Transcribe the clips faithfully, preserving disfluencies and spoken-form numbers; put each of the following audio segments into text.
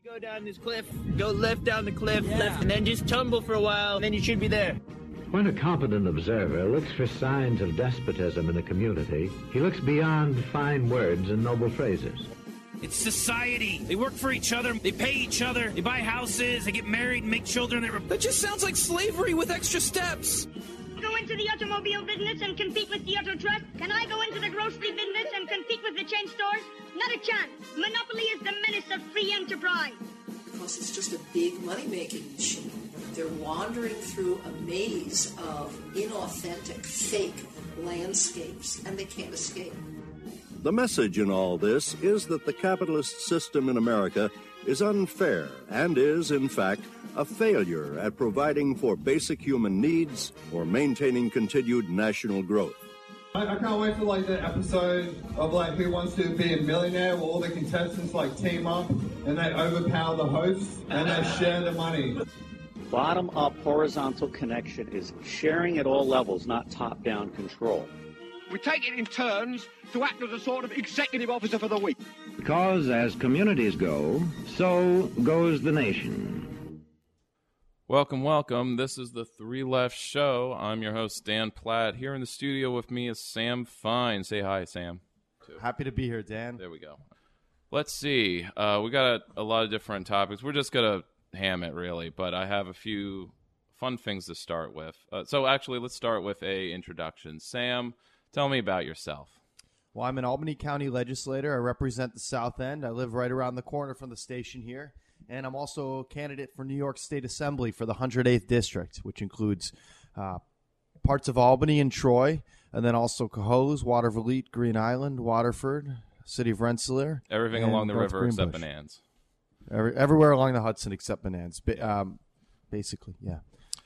You go down this cliff, go left down the cliff, yeah. left, and then just tumble for a while, and then you should be there. When a competent observer looks for signs of despotism in a community, he looks beyond fine words and noble phrases. It's society. They work for each other. They pay each other. They buy houses. They get married and make children. That, that just sounds like slavery with extra steps. Go into the automobile business and compete with the auto trust? Can I go into the grocery business and compete with the chain stores? Not a chance. Monopoly is the menace of free enterprise. Because it's just a big money-making machine. They're wandering through a maze of inauthentic, fake landscapes, and they can't escape. The message in all this is that the capitalist system in America is unfair and is, in fact, a failure at providing for basic human needs or maintaining continued national growth. I, I can't wait for like the episode of like Who Wants to Be a Millionaire, where all the contestants like team up and they overpower the hosts and they share the money. Bottom-up horizontal connection is sharing at all levels, not top-down control. We take it in turns to act as a sort of executive officer for the week. Because as communities go, so goes the nation. Welcome, welcome. This is the Three Left Show. I'm your host, Dan Platt. Here in the studio with me is Sam Fine. Say hi, Sam. Happy to be here, Dan. There we go. Let's see. Uh, we got a, a lot of different topics. We're just going to ham it, really, but I have a few fun things to start with. Uh, so actually, let's start with a introduction. Sam, tell me about yourself. Well, I'm an Albany County legislator. I represent the South End. I live right around the corner from the station here. And I'm also a candidate for New York State Assembly for the one hundred eighth District, which includes uh, parts of Albany and Troy, and then also Cohoes, Watervliet, Green Island, Waterford, City of Rensselaer. Everything along the river except Bonanza. Every, everywhere along the Hudson except Bonanza, um, basically, yeah.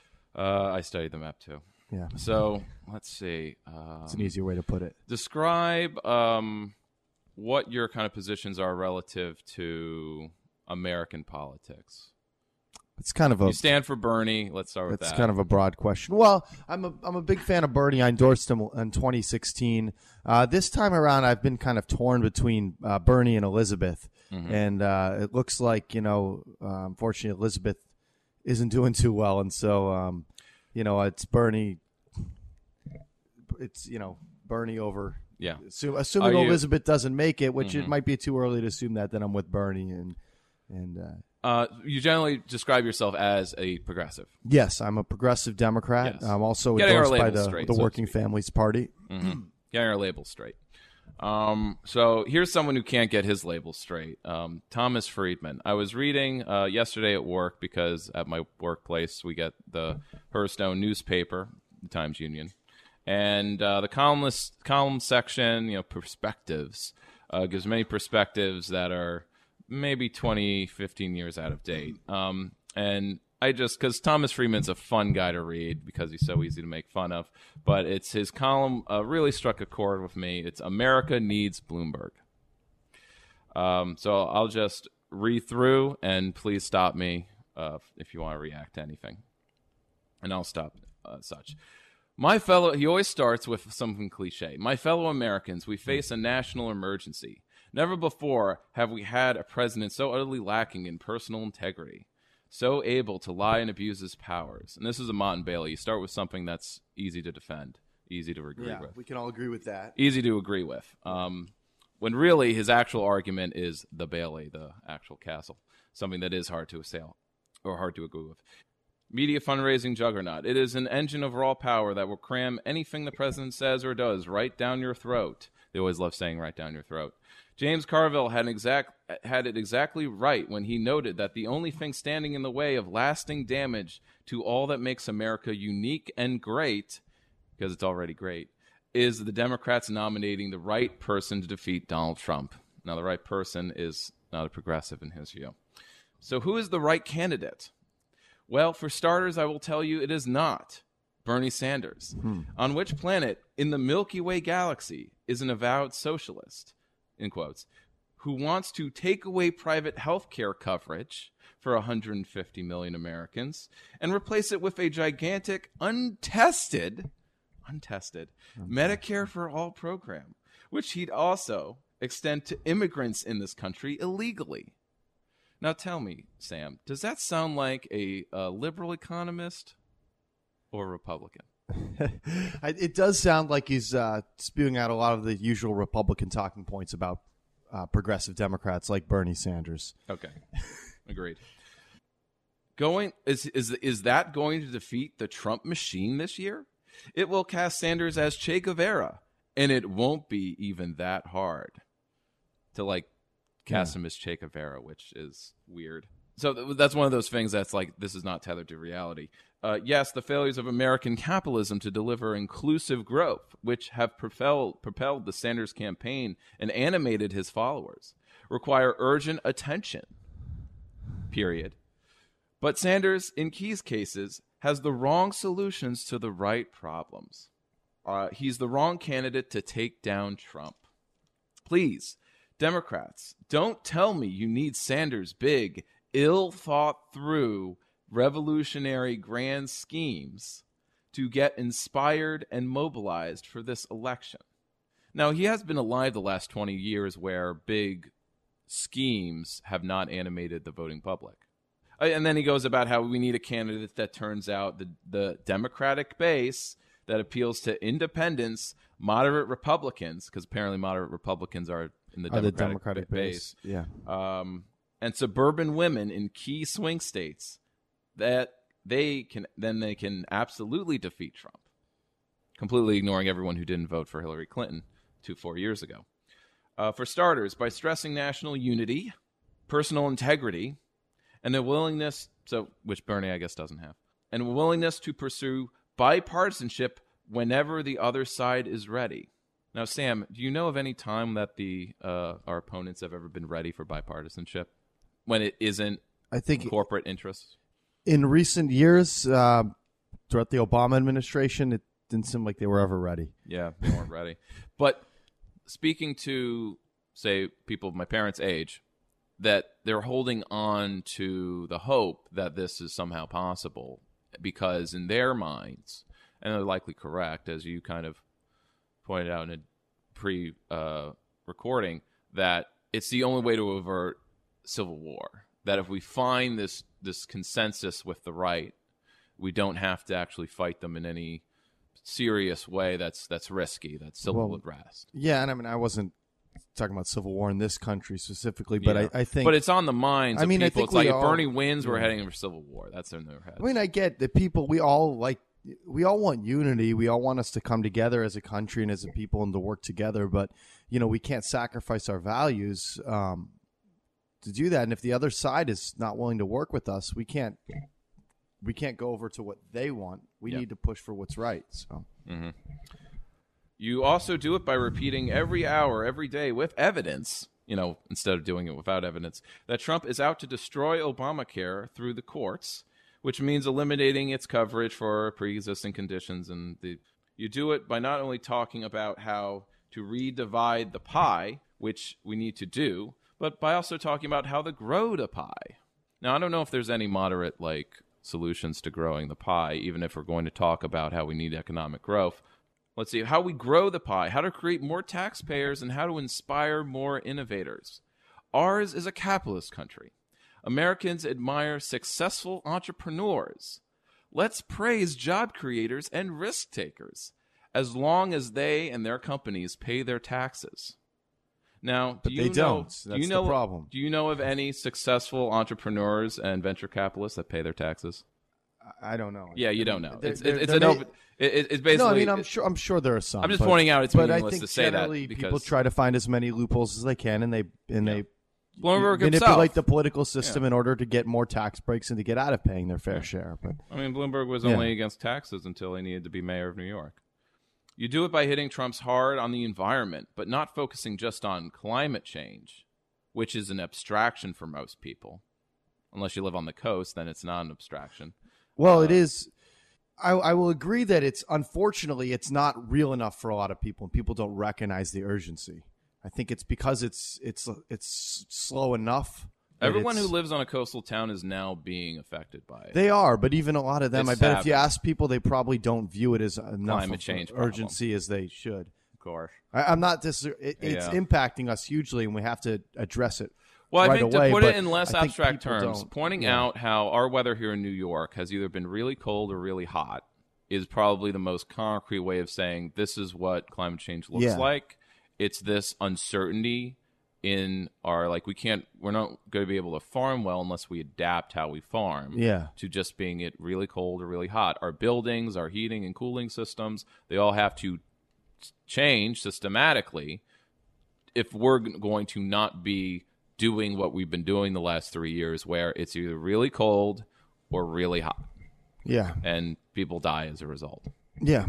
Uh, I studied the map, too. Yeah. So, let's see. Um, it's an easier way to put it. Describe um, what your kind of positions are relative to American politics. It's kind of a. You stand for Bernie. Let's start with that. It's kind of a broad question. Well, I'm a I'm a big fan of Bernie. I endorsed him in twenty sixteen. Uh, this time around, I've been kind of torn between uh, Bernie and Elizabeth, mm-hmm. and uh, it looks like you know, uh, unfortunately, Elizabeth isn't doing too well, and so um, you know, it's Bernie. It's you know Bernie over. Yeah. Assume, assuming you, Elizabeth doesn't make it, which mm-hmm. it might be too early to assume that. Then I'm with Bernie and and. Uh, Uh, you generally describe yourself as a progressive. Yes, I'm a progressive Democrat. Yes. I'm also Getting endorsed by the, straight, the so Working Families Party. Mm-hmm. Getting our labels straight. Um, so here's someone who can't get his labels straight. Um, Thomas Friedman. I was reading uh, yesterday at work because at my workplace we get the Hearthstone newspaper, the Times Union, and uh, the columnist column section, you know, perspectives uh, gives many perspectives that are maybe twenty, fifteen years out of date. Um, and I just, because Thomas Friedman's a fun guy to read because he's so easy to make fun of, but it's his column uh, really struck a chord with me. It's America Needs Bloomberg. Um, so I'll just read through, and please stop me uh, if you want to react to anything. And I'll stop uh, such. My fellow, he always starts with something cliche. My fellow Americans, we face a national emergency. Never before have we had a president so utterly lacking in personal integrity, so able to lie and abuse his powers. And this is a Mott and Bailey. You start with something that's easy to defend, easy to agree yeah, with. We can all agree with that. Easy to agree with. Um, when really his actual argument is the Bailey, the actual castle, something that is hard to assail or hard to agree with. Media fundraising juggernaut. It is an engine of raw power that will cram anything the president says or does right down your throat. They always love saying right down your throat. James Carville had, an exact, had it exactly right when he noted that the only thing standing in the way of lasting damage to all that makes America unique and great, because it's already great, is the Democrats nominating the right person to defeat Donald Trump. Now, the right person is not a progressive in his view. So who is the right candidate? Well, for starters, I will tell you it is not Bernie Sanders. Hmm. On which planet in the Milky Way galaxy is an avowed socialist, in quotes, who wants to take away private health care coverage for one hundred fifty million Americans and replace it with a gigantic, untested, untested okay. Medicare for All program, which he'd also extend to immigrants in this country illegally. Now tell me, Sam, does that sound like a, a liberal economist or a Republican? It does sound like he's uh, spewing out a lot of the usual Republican talking points about uh, progressive Democrats like Bernie Sanders. Okay, agreed. Going is is is that going to defeat the Trump machine this year? It will cast Sanders as Che Guevara, and it won't be even that hard to like cast yeah. him as Che Guevara, which is weird. So th- that's one of those things that's like, this is not tethered to reality. Uh, yes, the failures of American capitalism to deliver inclusive growth, which have propelled, propelled the Sanders campaign and animated his followers, require urgent attention, period. But Sanders, in Key's cases, has the wrong solutions to the right problems. Uh, he's the wrong candidate to take down Trump. Please, Democrats, don't tell me you need Sanders' big, ill-thought-through, revolutionary grand schemes to get inspired and mobilized for this election. Now, he has been alive the last twenty years where big schemes have not animated the voting public. And then he goes about how we need a candidate that turns out the, the Democratic base that appeals to independents, moderate Republicans, because apparently moderate Republicans are in the Are Democratic, the Democratic base. base. Yeah. Um, and suburban women in key swing states that they can then they can absolutely defeat Trump, completely ignoring everyone who didn't vote for Hillary Clinton two, four years ago. Uh, for starters, by stressing national unity, personal integrity, and a willingness, so which Bernie, I guess, doesn't have, and a willingness to pursue bipartisanship whenever the other side is ready. Now, Sam, do you know of any time that the uh, our opponents have ever been ready for bipartisanship when it isn't I think corporate interests? In recent years, uh, throughout the Obama administration, it didn't seem like they were ever ready. Yeah, they weren't ready. But speaking to, say, people of my parents' age, that they're holding on to the hope that this is somehow possible because in their minds, and they're likely correct, as you kind of pointed out in a pre-recording, uh, that it's the only way to avert civil war. That if we find this this consensus with the right, we don't have to actually fight them in any serious way that's that's risky, that's civil Well, unrest. Yeah, and I mean, I wasn't talking about civil war in this country specifically, but Yeah. I, I think... But it's on the minds I of mean, I people. think It's like we if all- Bernie wins, we're yeah. heading for civil war. That's in their heads. I mean, I get that people, we all like, we all want unity. We all want us to come together as a country and as a people and to work together. But, you know, we can't sacrifice our values um, to do that. And if the other side is not willing to work with us, we can't, we can't go over to what they want. We Yeah. need to push for what's right. So. Mm-hmm. You also do it by repeating every hour, every day with evidence, you know, instead of doing it without evidence, that Trump is out to destroy Obamacare through the courts, which means eliminating its coverage for pre-existing conditions. And the, you do it by not only talking about how to redivide the pie, which we need to do, but by also talking about how to grow the pie. Now, I don't know if there's any moderate, like, solutions to growing the pie, even if we're going to talk about how we need economic growth. Let's see, how we grow the pie, how to create more taxpayers, and how to inspire more innovators. Ours is a capitalist country. Americans admire successful entrepreneurs. Let's praise job creators and risk takers, as long as they and their companies pay their taxes. Now, do But you they know, don't. do That's you know, the problem. Do you know of any successful entrepreneurs and venture capitalists that pay their taxes? I don't know. Yeah, you I don't mean, know. they're- It's, they're- it's they're an ma- open. It, it's basically. No, I mean, I'm sure. I'm sure there are some. I'm just but- pointing out it's but I meaningless think to say that generally because people try to find as many loopholes as they can, and they and they Bloomberg manipulate himself. the political system Yeah. in order to get more tax breaks and to get out of paying their fair share. But I mean, Bloomberg was Yeah. only against taxes until he needed to be mayor of New York. You do it by hitting Trump's hard on the environment, but not focusing just on climate change, which is an abstraction for most people. Unless you live on the coast, then it's not an abstraction. well, it is. I, I will agree that it's unfortunately it's not real enough for a lot of people, and people don't recognize the urgency. I think it's because it's it's it's slow enough. that Everyone who it's- lives on a coastal town is now being affected by it. They are, but even a lot of them, It's I bet if you happening. ask people, they probably don't view it as enough Climate of change urgency as they should. Of course. I, I'm not dis- it, It's Yeah. impacting us hugely, and we have to address it Well, I right think away, to put it but in less I think abstract people terms, don't. pointing Yeah. out how our weather here in New York has either been really cold or really hot is probably the most concrete way of saying this is what climate change looks Yeah. like. It's this uncertainty in our, like, we can't, we're not going to be able to farm well unless we adapt how we farm Yeah. to just being it really cold or really hot. Our buildings, our heating and cooling systems, they all have to change systematically if we're g- going to not be doing what we've been doing the last three years, where it's either really cold or really hot. Yeah. And people die as a result. Yeah.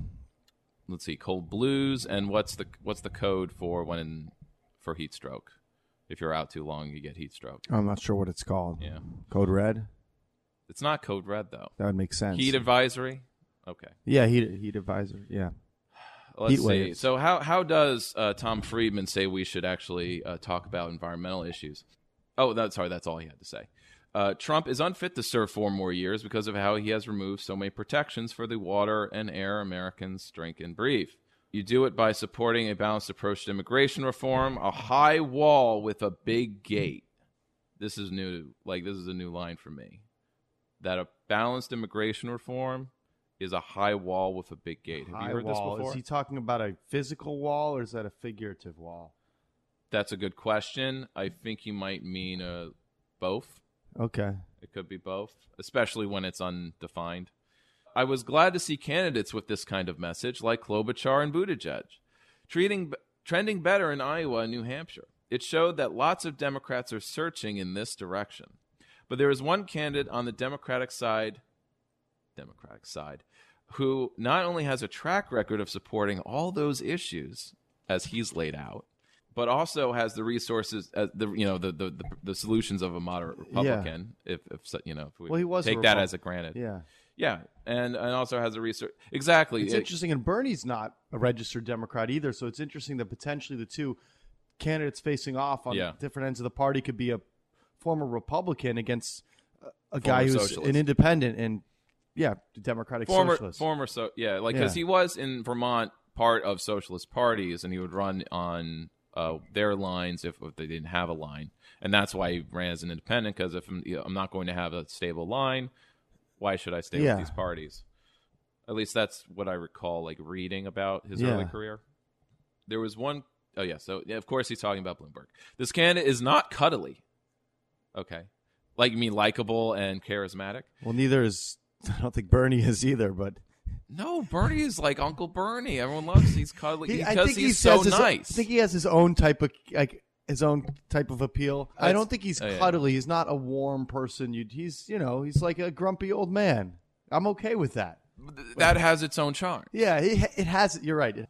Let's see, cold blues, and what's the what's the code for when for heat stroke? If you're out too long, you get heat stroke. I'm not sure what it's called. Yeah. Code red? It's not code red though. That would make sense. Heat advisory. Okay. Yeah, heat heat advisor. Yeah. Let's Heat see. waves. So how how does uh, Tom Friedman say we should actually uh, talk about environmental issues? Oh, that's sorry. That's all he had to say. Uh, Trump is unfit to serve four more years because of how he has removed so many protections for the water and air Americans drink and breathe. You do it by supporting a balanced approach to immigration reform, a high wall with a big gate. This is new. Like, this is a new line for me. That a balanced immigration reform is a high wall with a big gate. Have High you heard wall. this before? Is he talking about a physical wall or is that a figurative wall? That's a good question. I think he might mean uh, both. Okay. It could be both, especially when it's undefined. I was glad to see candidates with this kind of message, like Klobuchar and Buttigieg, treating, trending better in Iowa and New Hampshire. It showed that lots of Democrats are searching in this direction. But there is one candidate on the Democratic side, Democratic side, who not only has a track record of supporting all those issues as he's laid out, but also has the resources, uh, the you know the, the the the solutions of a moderate Republican. If if you know if we Well, he was a take that Repub- as a granted, Yeah. yeah, and and also has a research exactly. It's It- interesting, and Bernie's not a registered Democrat either, so it's interesting that potentially the two candidates facing off on Yeah. different ends of the party could be a former Republican against a, a guy Former who's socialist. an independent and, yeah, Democratic former socialist. former so yeah, like because Yeah. he was in Vermont part of socialist parties, and he would run on uh, their lines if, if they didn't have a line, and that's why he ran as an independent. Because if I'm, you know, I'm not going to have a stable line, why should I stay Yeah. with these parties? At least that's what I recall, like reading about his Yeah. early career. There was one oh yeah, so yeah, of course he's talking about Bloomberg. This candidate is not cuddly. Okay, like you mean likable and charismatic? Well, neither is, I don't think Bernie is either, but. No, Bernie is like Uncle Bernie. Everyone loves he's cuddly He- I because think he's he has so his- nice. I think he has his own type of like his own type of appeal. I That's- don't think he's oh, yeah. cuddly. He's not a warm person. You, he's you know he's like a grumpy old man. I'm okay with that. That has its own charm. Yeah, it, it has. You're right.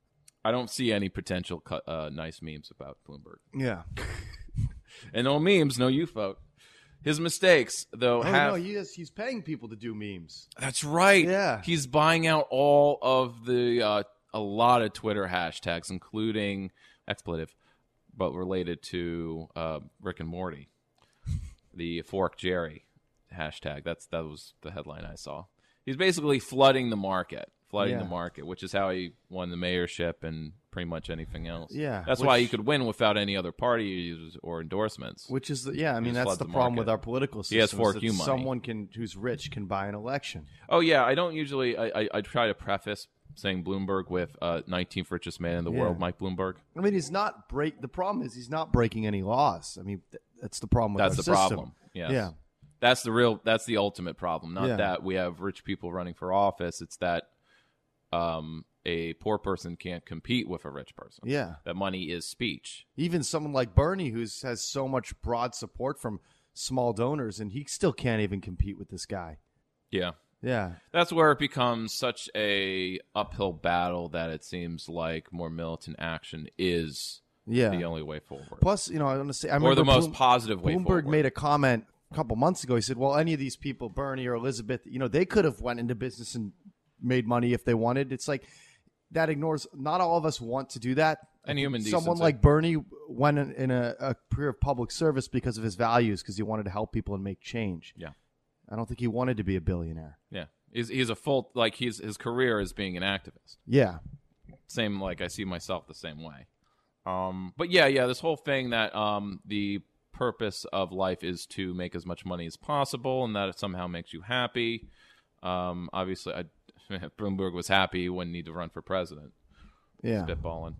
I don't see any potential cu- uh, nice memes about Bloomberg. Yeah. And no memes, no you folk. His mistakes, though, Oh have no, he is, he's paying people to do memes. That's right. Yeah. He's buying out all of the uh, a lot of Twitter hashtags, including expletive, but related to uh, Rick and Morty. The Fork Jerry hashtag. That's that was the headline I saw. He's basically flooding the market, flooding Yeah. the market, which is how he won the mayorship and pretty much anything else. Yeah, That's which- why he could win without any other parties or endorsements. Which is the, yeah, I mean Just that's flood the, the problem market. with our political system. He has is fork that you money. Someone can who's rich can buy an election. Oh yeah, I don't usually. I, I, I try to preface saying Bloomberg with uh, nineteenth richest man in the Yeah. world, Mike Bloomberg. I mean, he's not break. The problem is he's not breaking any laws. I mean, th- that's the problem with That's our the system. problem. Yes. Yeah. That's the real. That's the ultimate problem. Not Yeah. that we have rich people running for office. It's that um, a poor person can't compete with a rich person. Yeah. That money is speech. Even someone like Bernie, who has so much broad support from small donors, and he still can't even compete with this guy. Yeah. Yeah. That's where it becomes such a uphill battle that it seems like more militant action is Yeah. the only way forward. Plus, you know, I want to say, I Or the remember most Bloom- positive way Bloomberg forward. made a comment a couple months ago. He said, "Well, any of these people, Bernie or Elizabeth, you know, they could have went into business and made money if they wanted." It's like that ignores. Not all of us want to do that. And human Someone decency. like Bernie went in, in a, a career of public service because of his values, because he wanted to help people and make change. Yeah. I don't think he wanted to be a billionaire. Yeah, he's he's a full like he's his career is being an activist. Yeah. Same like I see myself the same way. Um, but yeah, yeah, this whole thing that um the purpose of life is to make as much money as possible, and that it somehow makes you happy. Um, obviously, I, if Bloomberg was happy, he wouldn't need to run for president. Yeah. Spitballing.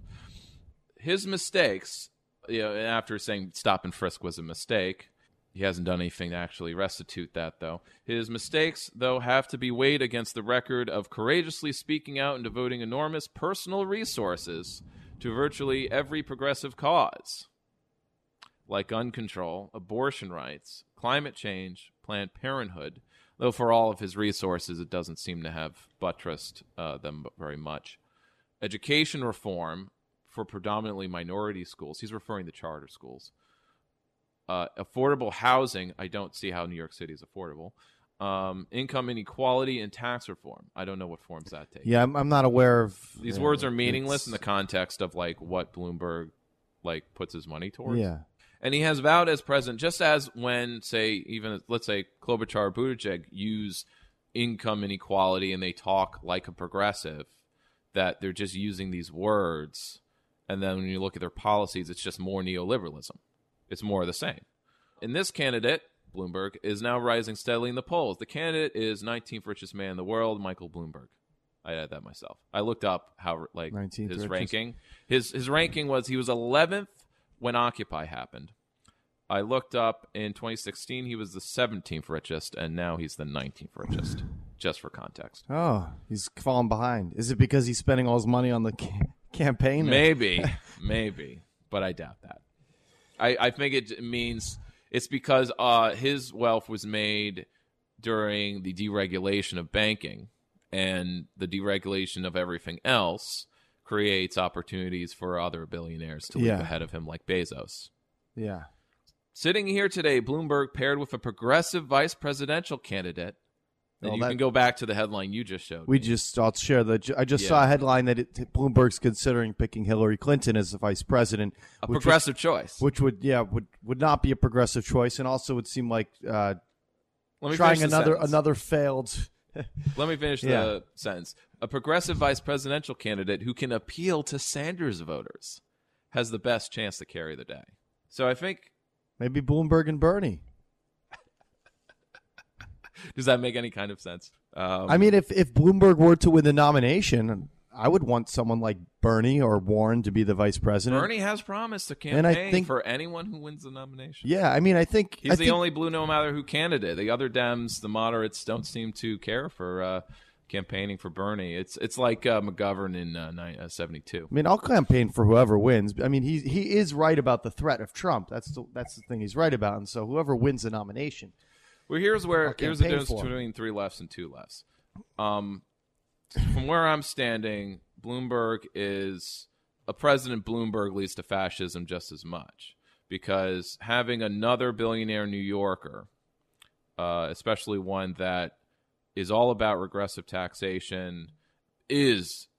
His mistakes, you know, after saying stop and frisk was a mistake, he hasn't done anything to actually restitute that, though. His mistakes, though, have to be weighed against the record of courageously speaking out and devoting enormous personal resources to virtually every progressive cause, like gun control, abortion rights, climate change, Planned Parenthood, though for all of his resources, it doesn't seem to have buttressed uh, them very much. Education reform for predominantly minority schools. He's referring to charter schools. Uh, affordable housing. I don't see how New York City is affordable. Um, income inequality and tax reform. I don't know what forms that takes. Yeah, I'm, I'm not aware of... These uh, words are meaningless it's- in the context of like what Bloomberg like puts his money towards. Yeah. And he has vowed as president, just as when, say, even, let's say, Klobuchar or Buttigieg use income inequality and they talk like a progressive, that they're just using these words, and then when you look at their policies, it's just more neoliberalism. It's more of the same. And this candidate, Bloomberg, is now rising steadily in the polls. The candidate is nineteenth richest man in the world, Michael Bloomberg. I had that myself. I looked up how like nineteenth his richest. ranking. His his ranking was he was eleventh when Occupy happened. I looked up in twenty sixteen, he was the seventeenth richest, and now he's the nineteenth richest, just for context. Oh, he's falling behind. Is it because he's spending all his money on the ca- campaign? or- Maybe, maybe, but I doubt that. I, I think it means it's because uh, his wealth was made during the deregulation of banking, and the deregulation of everything else creates opportunities for other billionaires to leap Yeah. ahead of him, like Bezos. Yeah. Sitting here today, Bloomberg paired with a progressive vice presidential candidate. And Well, you that- can go back to the headline you just showed. We me. just, I'll share the, I just Yeah. saw a headline that it, Bloomberg's considering picking Hillary Clinton as the vice president. A which progressive would, choice. Which would, yeah, would, would not be a progressive choice, and also would seem like uh, Let me trying finish the another sentence. another failed. Let me finish Yeah. the sentence. A progressive vice presidential candidate who can appeal to Sanders voters has the best chance to carry the day. So I think... Maybe Bloomberg and Bernie. Does that make any kind of sense? Um, I mean, if, if Bloomberg were to win the nomination, I would want someone like Bernie or Warren to be the vice president. Bernie has promised to campaign And I think- for anyone who wins the nomination. Yeah, I mean, I think He's I the think, only blue no matter who candidate. The other Dems, the moderates, don't seem to care for uh, campaigning for Bernie. It's it's like uh, McGovern in uh, nine, uh, seventy-two. I mean, I'll campaign for whoever wins. I mean, he he is right about the threat of Trump. That's the, that's the thing he's right about. And so whoever wins the nomination. Well, here's where I'll here's the campaign difference for him. between three lefts and two lefts. Um, from where I'm standing, Bloomberg is a President Bloomberg leads to fascism just as much, because having another billionaire New Yorker, uh, especially one that is all about regressive taxation, is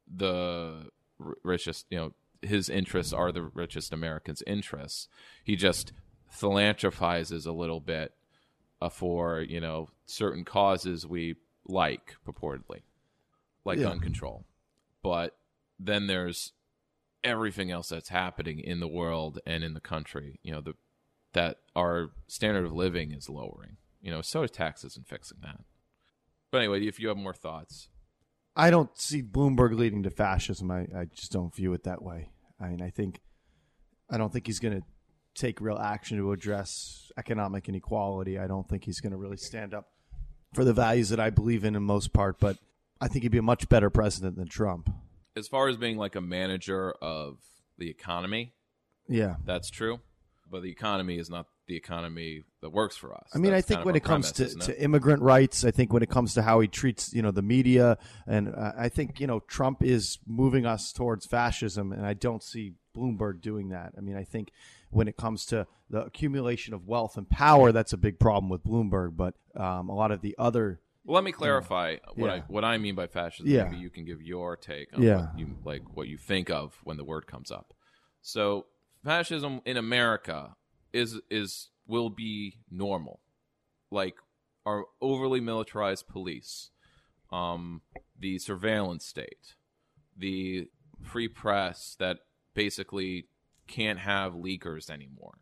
the r- richest. You know, his interests are the richest Americans' interests. He just philanthropizes a little bit uh, for, you know, certain causes we like, purportedly, like Yeah. gun control. But then there's everything else that's happening in the world and in the country, you know, the, that our standard of living is lowering. You know, so tax isn't fixing that. But anyway, if you have more thoughts. I don't see Bloomberg leading to fascism. I, I just don't view it that way. I mean, I think I don't think he's going to take real action to address economic inequality. I don't think he's going to really stand up for the values that I believe in in most part, but I think he'd be a much better president than Trump. As far as being like a manager of the economy, Yeah. that's true. But the economy is not the economy that works for us. I mean, That's I think kind of when our it comes premise, to, isn't it? to immigrant rights, I think when it comes to how he treats, you know, the media, and uh, I think, you know, Trump is moving us towards fascism, and I don't see Bloomberg doing that. I mean, I think when it comes to the accumulation of wealth and power, that's a big problem with Bloomberg, but um, a lot of the other... Well, let me clarify what yeah. I what I mean by fascism. Yeah. Maybe you can give your take on Yeah. what you like what you think of when the word comes up. So, fascism in America is is will be normal, like our overly militarized police, um, the surveillance state, the free press that basically can't have leakers anymore.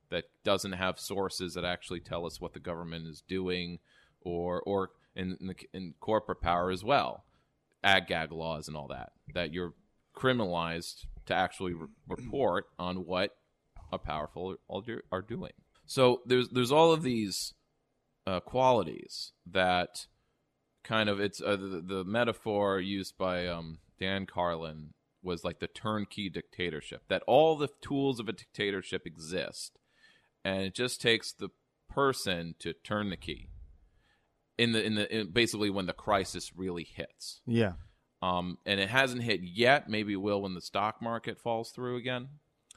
that doesn't have sources that actually tell us what the government is doing, or or in in, the, in corporate power as well, ag-gag laws and all that, that you're criminalized to actually re- report on what a powerful are doing. So there's there's all of these uh, qualities that kind of it's uh, the, the metaphor used by um, Dan Carlin was like the turnkey dictatorship, that all the tools of a dictatorship exist, and it just takes the person to turn the key in the in the in basically when the crisis really hits. Yeah. Um, and it hasn't hit yet. Maybe it will when the stock market falls through again.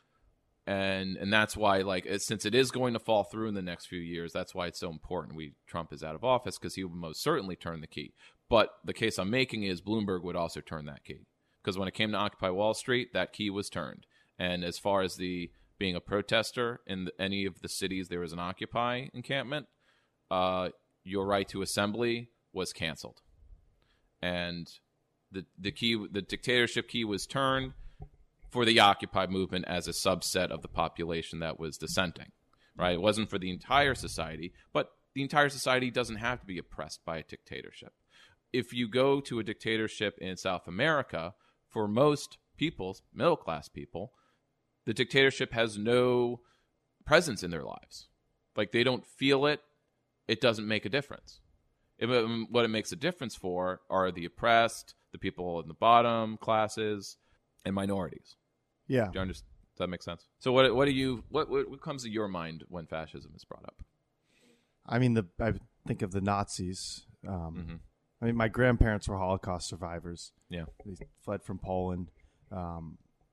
And and that's why, like, it, since it is going to fall through in the next few years, that's why it's so important. We Trump is out of office because he would most certainly turn the key. But the case I'm making is Bloomberg would also turn that key, because when it came to Occupy Wall Street, that key was turned. And as far as the being a protester in the, any of the cities there was an Occupy encampment, uh, your right to assembly was canceled, and the the key, the dictatorship key, was turned for the Occupy movement as a subset of the population that was dissenting, right? It wasn't for the entire society, but the entire society doesn't have to be oppressed by a dictatorship. If you go to a dictatorship in South America, for most people, middle-class people, the dictatorship has no presence in their lives. Like, they don't feel it. It doesn't make a difference. It, what it makes a difference for are the oppressed, the people in the bottom classes, and minorities. Yeah. Do you understand? Does that make sense? So what what do you what, what what comes to your mind when fascism is brought up? I mean, the I think of the Nazis. Um, mm-hmm. I mean, my grandparents were Holocaust survivors. Yeah. They fled from Poland. Um,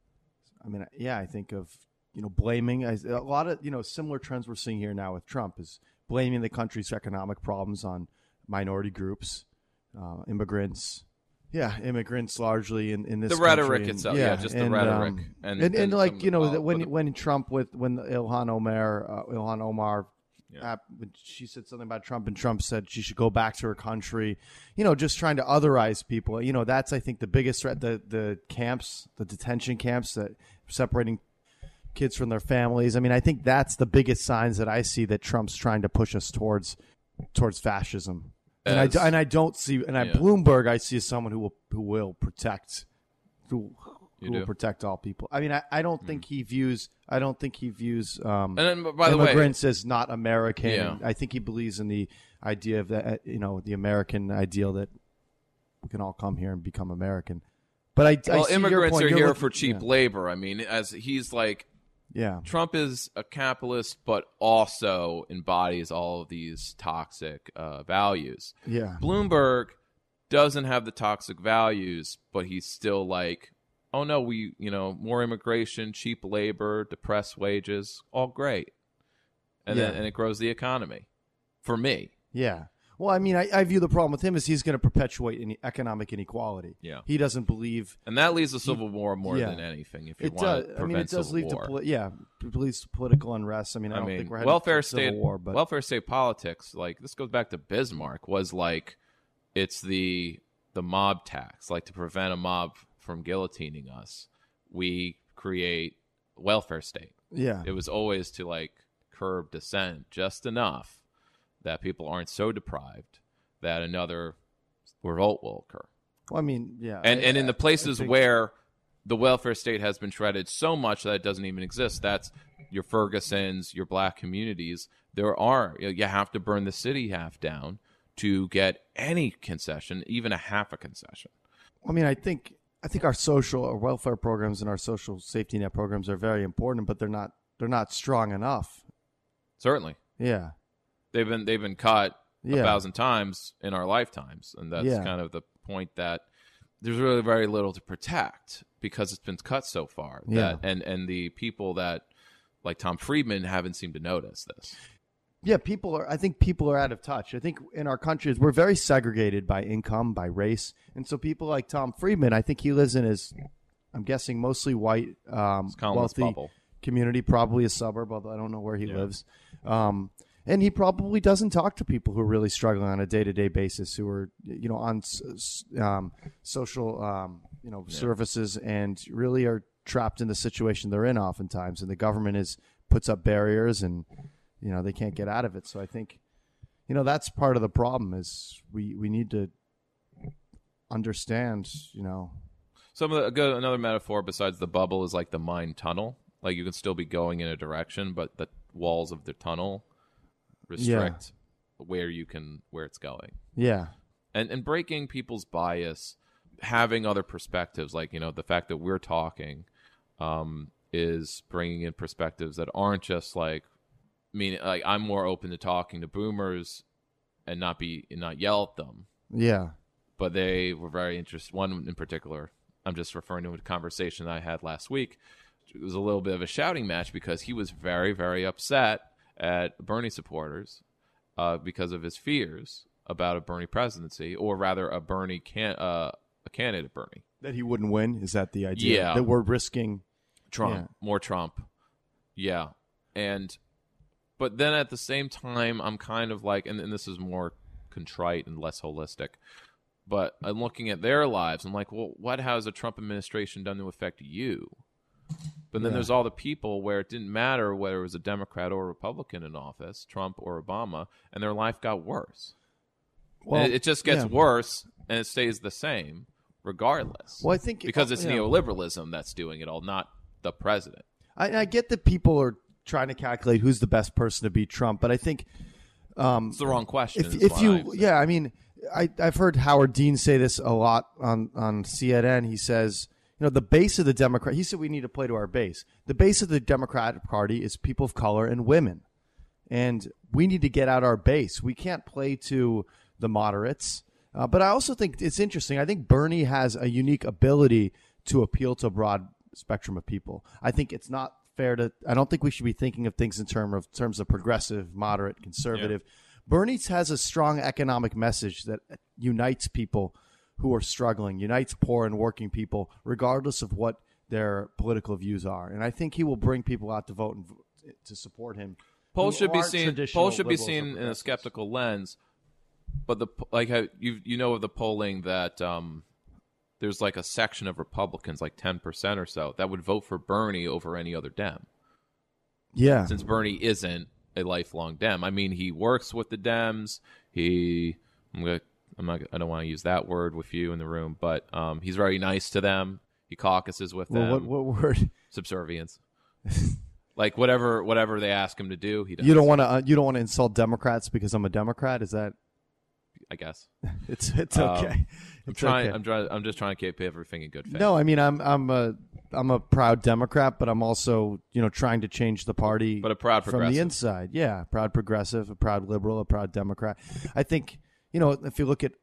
I mean, yeah, I think of, you know, blaming a lot of, you know, similar trends we're seeing here now with Trump is blaming the country's economic problems on minority groups, uh, immigrants. Yeah, immigrants largely in, in this the rhetoric and, itself, yeah, yeah, just and, the rhetoric, um, and, and, and, and like some, you know uh, when the, when Trump with when Ilhan Omar uh, Ilhan Omar, yeah. uh, when she said something about Trump and Trump said she should go back to her country, you know, just trying to otherize people. You know, that's I think the biggest threat. The the camps, the detention camps that separating kids from their families. I mean, I think that's the biggest signs that I see that Trump's trying to push us towards towards fascism. And As, I, and I don't see, and I yeah. Bloomberg, I see as someone who will who will protect, who, You who will do? protect all people. I mean, I, I don't think he views, I don't think he views um, And then, by the way- immigrants as not American. Yeah. I think he believes in the idea of that, you know, the American ideal that we can all come here and become American. But I, well, I see your immigrants point. are You're here looking- for cheap yeah. labor. I mean, as he's like, Yeah. Trump is a capitalist, but also embodies all of these toxic uh, values. Yeah. Bloomberg doesn't have the toxic values, but he's still like, oh no, we, you know, more immigration, cheap labor, depressed wages, all great, and Yeah. then and it grows the economy. For me, Yeah. Well, I mean, I, I view the problem with him is he's going to perpetuate any economic inequality. Yeah. He doesn't believe. and that leads to civil war more yeah. than anything. If you It want does. to I prevent mean, it does civil lead war. to poli- yeah, it leads to political unrest. I mean, I, I don't mean, think we're headed welfare to civil state war, but welfare state politics, like this goes back to Bismarck, was like it's the the mob tax, like to prevent a mob from guillotining us, we create welfare state. Yeah. It was always to like curb dissent just enough that people aren't so deprived that another revolt will occur. Well, I mean, yeah, And I- and in the I places think- where the welfare state has been shredded so much that it doesn't even exist, that's your Fergusons, your black communities. There are, you have to burn the city half down to get any concession, even a half a concession. I mean, I think I think our social or welfare programs and our social safety net programs are very important, but they're not they're not strong enough. Certainly. Yeah. They've been they've been cut Yeah. a thousand times in our lifetimes, and that's Yeah. kind of the point that there's really very little to protect because it's been cut so far. That, Yeah. and and the people that like Tom Friedman haven't seemed to notice this. Yeah, people are. I think people are out of touch. I think in our countries we're very segregated by income, by race, and so people like Tom Friedman, I think he lives in his, I'm guessing mostly white, um, Collins wealthy bubble. community, probably a suburb, although I don't know where he Yeah. lives. Um, and he probably doesn't talk to people who are really struggling on a day to day basis, who are you know on s- s- um, social um, you know Yeah. services and really are trapped in the situation they're in oftentimes, and the government is puts up barriers, and you know they can't get out of it. So I think, you know, that's part of the problem is we, we need to understand, you know. Some of the, a good, another metaphor besides the bubble is like the mind tunnel. Like you can still be going in a direction, but the walls of the tunnel restrict yeah. where you can where it's going. Yeah, and and breaking people's bias, having other perspectives, like you know the fact that we're talking, um, is bringing in perspectives that aren't just like. I mean, like I'm more open to talking to boomers, and not be and not yell at them. Yeah, but they were very interested. One in particular, I'm just referring to a conversation that I had last week. It was a little bit of a shouting match because he was very, very upset at Bernie supporters uh, because of his fears about a Bernie presidency, or rather a Bernie can uh, a candidate Bernie. That he wouldn't win? Is that the idea? Yeah. That we're risking Trump, yeah. more Trump. Yeah. And, but then at the same time, I'm kind of like, and, and this is more contrite and less holistic, but I'm looking at their lives. I'm like, well, what has the Trump administration done to affect you? But then yeah. there's all the people where it didn't matter whether it was a Democrat or a Republican in office, Trump or Obama, and their life got worse. Well, it, it just gets yeah. worse, and it stays the same regardless. Well, I think because it's you know, neoliberalism that's doing it all, not the president. I, I get that people are trying to calculate who's the best person to beat Trump, but I think um, it's the wrong question. If, if you, yeah, I mean, I, I've heard Howard Dean say this a lot on on C N N. He says, you know, the base of the Democrat, he said we need to play to our base. The base of the Democratic Party is people of color and women. And we need to get out our base. We can't play to the moderates. Uh, but I also think it's interesting. I think Bernie has a unique ability to appeal to a broad spectrum of people. I think it's not fair to, I don't think we should be thinking of things in term of, terms of progressive, moderate, conservative. Yeah. Bernie has a strong economic message that unites people who are struggling, unites poor and working people, regardless of what their political views are. And I think he will bring people out to vote and to support him. Polls should be seen. Polls should be seen in a skeptical lens. But the like you you know of the polling that um, there's like a section of Republicans, like ten percent or so, that would vote for Bernie over any other Dem. Yeah, since Bernie isn't a lifelong Dem. I mean, he works with the Dems. He I'm gonna. I'm not, I don't want to use that word with you in the room, but um, he's very nice to them. He caucuses with well, them. What, what word? Subservience. Like whatever, whatever they ask him to do, he does. You don't want to. Uh, you don't want to insult Democrats because I'm a Democrat. Is that? I guess it's it's okay. Um, I'm it's trying. Okay. I'm trying. I'm just trying to keep everything in good faith. No, I mean I'm I'm a I'm a proud Democrat, but I'm also you know trying to change the party. But a proud from progressive. the inside. Yeah, proud progressive, a proud liberal, a proud Democrat. I think. You know, if you look at,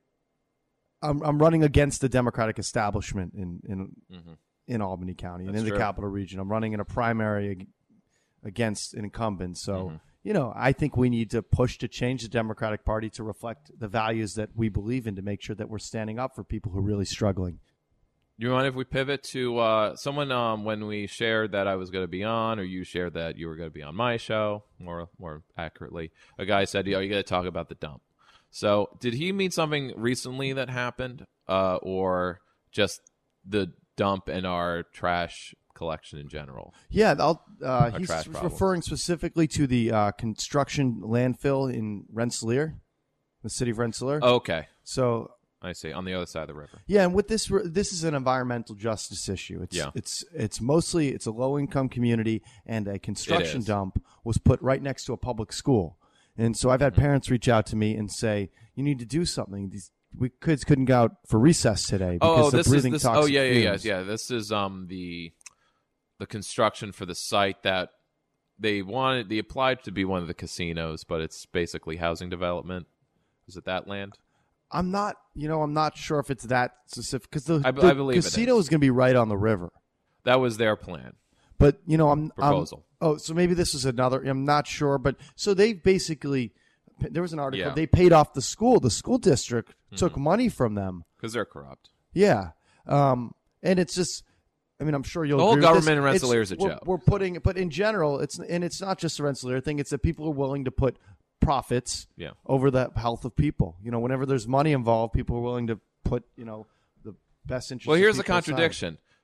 I'm I'm running against the Democratic establishment in in mm-hmm. in Albany County and That's in true. the Capital Region. I'm running in a primary against an incumbent. So, mm-hmm. you know, I think we need to push to change the Democratic Party to reflect the values that we believe in, to make sure that we're standing up for people who are really struggling. You mind if we pivot to uh, someone um, when we shared that I was going to be on, or you shared that you were going to be on my show, more more accurately, a guy said, "Yo, you got to talk about the dump." So did he mean something recently that happened uh, or just the dump in our trash collection in general? Yeah, I'll, uh, he's referring specifically to the uh, construction landfill in Rensselaer, the city of Rensselaer. Okay. So I see, on the other side of the river. Yeah, and with this, this is an environmental justice issue. It's, yeah. it's, it's mostly, it's a low-income community, and a construction dump was put right next to a public school. And so I've had parents reach out to me and say, "You need to do something. These we kids couldn't go out for recess today because oh, they're this breathing is this, toxic Oh, yeah, yeah, fumes." yeah, yeah. This is um the the construction for the site that they wanted. They applied to be one of the casinos, but it's basically housing development. Is it that land? I'm not. You know, I'm not sure if it's that specific because the, I, the I believe casino it is, is going to be right on the river. That was their plan. But you know, I'm proposal. I'm, oh, so maybe this is another. I'm not sure, but so they basically. There was an article. Yeah. They paid off the school. The school district mm-hmm. took money from them because they're corrupt. Yeah, um, and it's just. I mean, I'm sure you'll. The whole agree government with in Rensselaer is a we're, joke. We're putting, but in general, it's and it's not just the Rensselaer thing. It's that people are willing to put profits yeah. over the health of people. You know, whenever there's money involved, people are willing to put you know the best interest. Well, here's of the contradiction. aside.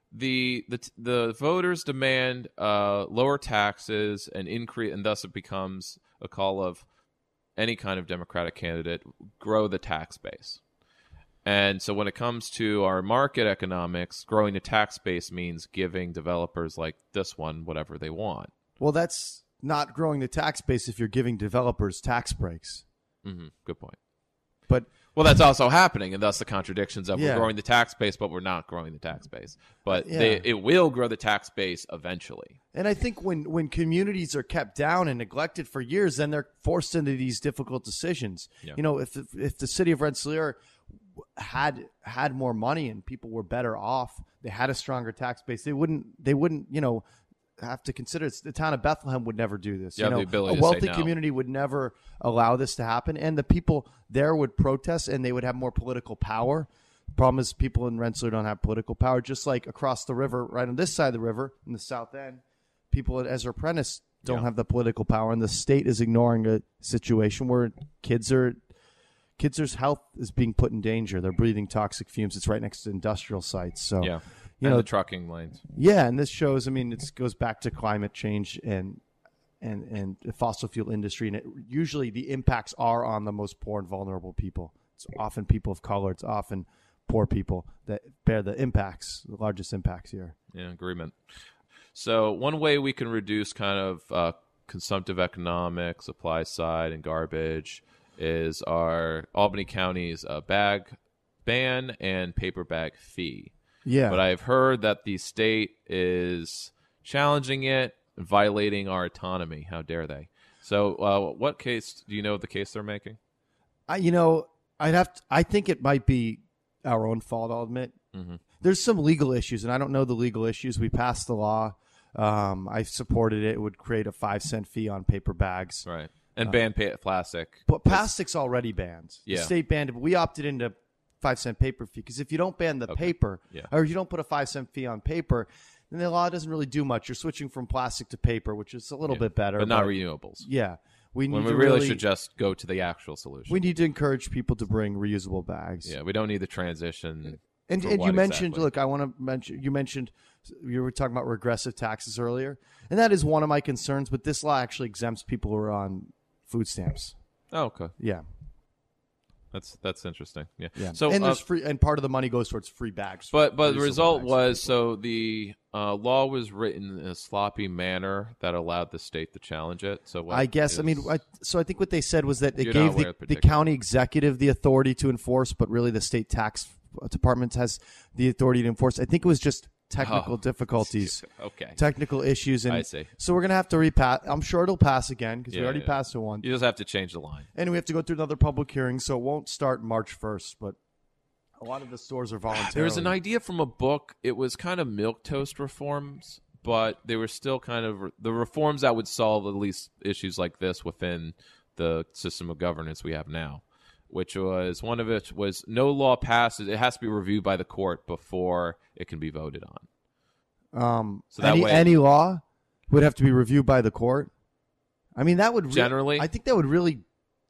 the the the voters demand uh, lower taxes and increase, and thus it becomes a call of any kind of Democratic candidate, grow the tax base. And so when it comes to our market economics, growing the tax base means giving developers like this one whatever they want. Well, that's not growing the tax base if you're giving developers tax breaks. Mm-hmm. Good point. But well, that's also happening, and thus the contradictions of Yeah. we're growing the tax base, but we're not growing the tax base. But Yeah. they, it will grow the tax base eventually. And I think when, when communities are kept down and neglected for years, then they're forced into these difficult decisions. Yeah. You know, if the, if the city of Rensselaer had had more money and people were better off, they had a stronger tax base, they wouldn't they wouldn't you know have to consider it's, the town of Bethlehem would never do this. You you have know, the ability a to say wealthy no. community would never allow this to happen, and the people there would protest, and they would have more political power. The problem is people in Rensselaer don't have political power, just like across the river, right on this side of the river, in the south end, people at Ezra Prentice don't Yeah. have the political power, and the state is ignoring a situation where kids are kids' health is being put in danger. They're breathing toxic fumes. It's right next to industrial sites. So, Yeah. you and know, the trucking lanes. yeah, and this shows. I mean, it goes back to climate change and and and the fossil fuel industry, and it, usually the impacts are on the most poor and vulnerable people. It's often people of color. It's often poor people that bear the impacts, the largest impacts here. Yeah, agreement. So one way we can reduce kind of uh, consumptive economic, supply side, and garbage is our Albany County's uh, bag ban and paper bag fee. Yeah. But I've heard that the state is challenging it, violating our autonomy. How dare they? So uh, what case, do you know the case they're making? I, you know, I'd have to, I think it might be our own fault, I'll admit. Mm-hmm. There's some legal issues, and I don't know the legal issues. We passed the law. Um, I supported it. It would create a five cent fee on paper bags. Right. And Uh, ban pa- plastic. But plastic's already banned. The Yeah. state banned it, but we opted into five cent paper fee because if you don't ban the Okay. paper, Yeah. or you don't put a five cent fee on paper, then the law doesn't really do much. You're switching from plastic to paper, which is a little Yeah. bit better, But not renewables. Yeah, we need When we to really, should just go to the actual solution. we need to encourage people to bring reusable bags. Yeah, we don't need the transition. And, for and what you mentioned, exactly? look, I want to mention, you mentioned, you were talking about regressive taxes earlier, and that is one of my concerns, but this law actually exempts people who are on food stamps. Oh, okay. Yeah. That's that's interesting. Yeah. Yeah. So and uh, there's free, and part of the money goes towards free bags. But but the reusable result bags. was so the uh, law was written in a sloppy manner that allowed the state to challenge it. So what I guess I is- mean I, so. I think what they said was that it You're not gave aware the, of the particular- county executive the authority to enforce, but really the state tax department has the authority to enforce. I think it was just technical Oh. difficulties, Okay. technical issues, and I see. so we're gonna have to repass. I'm sure it'll pass again because Yeah, we already yeah. passed it one. You just have to change the line. And we have to go through another public hearing, so it won't start March first. But a lot of the stores are voluntary. There was an idea from a book. It was kind of milquetoast reforms, but they were still kind of the reforms that would solve at least issues like this within the system of governance we have now. Which was one of it was no law passes. It has to be reviewed by the court before it can be voted on. Um, So that any, way- any law would have to be reviewed by the court. I mean, that would re- Generally? I think that would really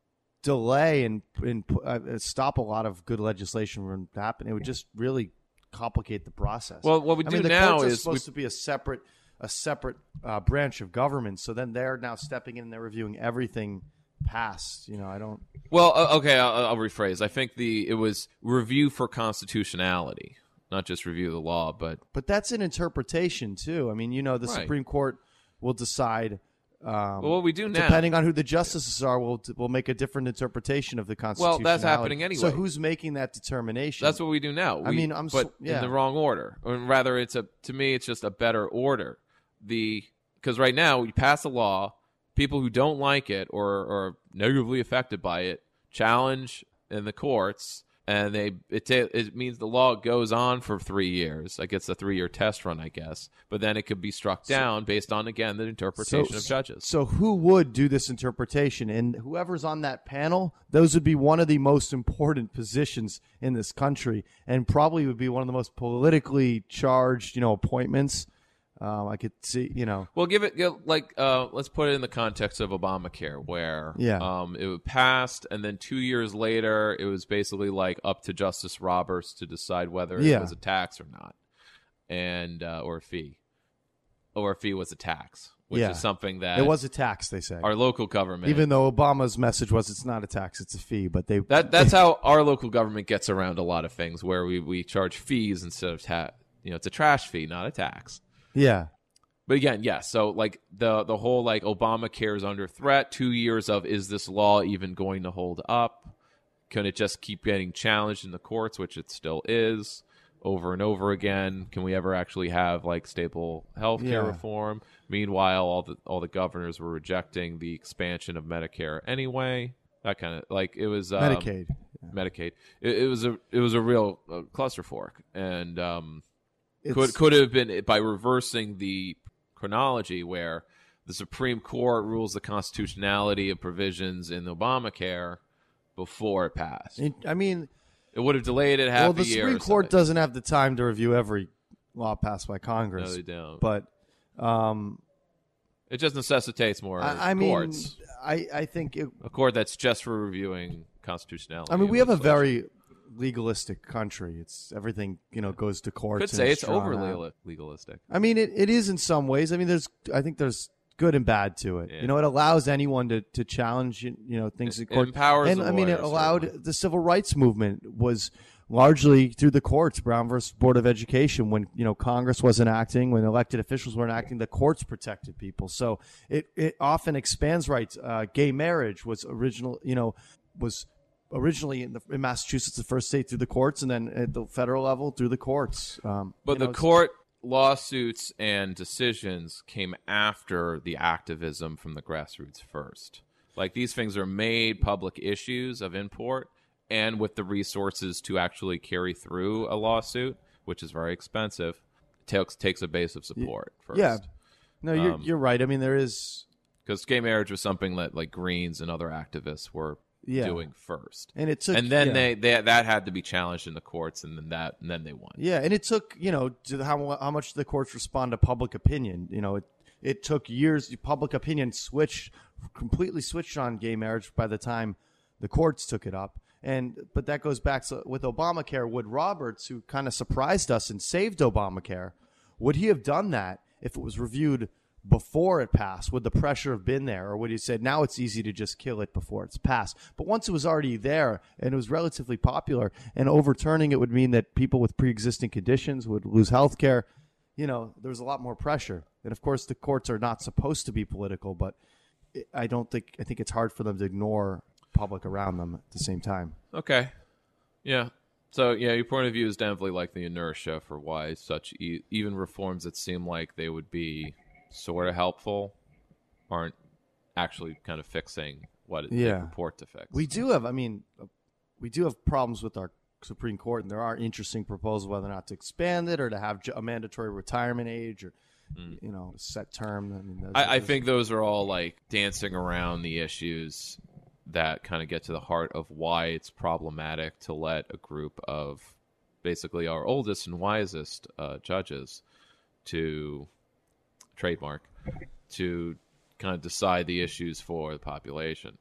delay and and uh, stop a lot of good legislation from happening. It would just really complicate the process. Well, what we I do mean, the now courts are is supposed we- to be a separate a separate uh, branch of government. So then they're now stepping in and they're reviewing everything past. You know, I don't. Well, uh, okay, I'll, I'll rephrase. I think the it was review for constitutionality, not just review of the law, but But that's an interpretation too. I mean, you know, the Right. Supreme Court will decide. Um, Well, what we do now- depending on who the justices are, will will make a different interpretation of the Constitution. Well, that's happening anyway. So who's making that determination? that's what we do now. I We- mean, I'm but so- yeah. in the wrong order, or rather, it's a to me, it's just a better order. The because right now we pass a law, people who don't like it or or negatively affected by it challenge in the courts, and they it ta- it means the law goes on for three years. Like it's a three year test run, I guess. But then it could be struck down based on again the interpretation of judges. So who would do this interpretation? And whoever's on that panel, those would be one of the most important positions in this country, and probably would be one of the most politically charged, you know, appointments. Um, I could see, you know. Well, give it give, like uh, let's put it in the context of Obamacare, where Yeah. um, it passed, and then two years later, it was basically like up to Justice Roberts to decide whether Yeah. it was a tax or not. and uh, or a fee, or a fee was a tax, which yeah. is something that it was a tax. They say our local government, even though Obama's message was it's not a tax, it's a fee. But they that that's how our local government gets around a lot of things, where we, we charge fees instead of tax. You know, it's a trash fee, not a tax. Yeah. But again, yes. Yeah, so like the the whole like Obamacare is under threat. Two years of is this law even going to hold up? Can it just keep getting challenged in the courts, which it still is, over and over again? Can we ever actually have like stable health care Yeah. reform? Meanwhile, all the all the governors were rejecting the expansion of Medicare anyway. That kind of like it was um, Medicaid. Yeah. Medicaid. It, it was a it was a real uh, clusterfork, and um, It's- could could have been by reversing the chronology where the Supreme Court rules the constitutionality of provisions in Obamacare before it passed. It- I mean, it would have delayed it half well, a the year. Supreme or Court something. doesn't have the time to review every law passed by Congress. No, they don't. But um, It just necessitates more I, I mean, courts. I, I think it, A court that's just for reviewing constitutionality. I mean, of we have a legislation. very legalistic country. It's everything, you know, goes to courts. Could and say it's drawn overly out. le- legalistic. I mean, it, it is in some ways. I mean, there's I think there's good and bad to it. Yeah. You know, it allows anyone to, to challenge you know things It in court. empowers and the I mean, it lawyer, allowed certainly. the civil rights movement was largely through the courts. Brown versus Board of Education, when you know Congress wasn't acting, when elected officials weren't acting, the courts protected people. So it it often expands rights. Uh, gay marriage was original. You know, was originally in, the, in Massachusetts, the first state through the courts, and then at the federal level through the courts. Um, But you the know, it's- court lawsuits and decisions came after the activism from the grassroots first. Like these things are made public issues of import, and with the resources to actually carry through a lawsuit, which is very expensive, takes takes a base of support first. Yeah. No, you're Um, you're right. I mean, there is because gay marriage was something that like Greens and other activists were Yeah. doing first, And it took- and then yeah. they, they that had to be challenged in the courts, and then that and then they won. Yeah, and it took you know to how how much the courts respond to public opinion. You know, it it took years. Public opinion switched completely switched on gay marriage by the time the courts took it up. And but that goes back to, with Obamacare. Would Roberts, who kind of surprised us and saved Obamacare, would he have done that if it was reviewed before it passed? Would the pressure have been there, or would he say now it's easy to just kill it before it's passed? But once it was already there and it was relatively popular, and overturning it would mean that people with pre-existing conditions would lose health care. You know, there was a lot more pressure. And of course, the courts are not supposed to be political, but I don't think I think it's hard for them to ignore public around them at the same time. Okay. Yeah. So, yeah, your point of view is definitely like the inertia for why such e- even reforms that seem like they would be sort of helpful aren't actually kind of fixing what it Yeah. they purport to fix. We do have, I mean, uh, we do have problems with our Supreme Court, and there are interesting proposals whether or not to expand it or to have ju- a mandatory retirement age or, you know, set term. I mean, those- I, I those- think those are all like dancing around the issues that kind of get to the heart of why it's problematic to let a group of basically our oldest and wisest uh, judges to trademark to kind of decide the issues for the population,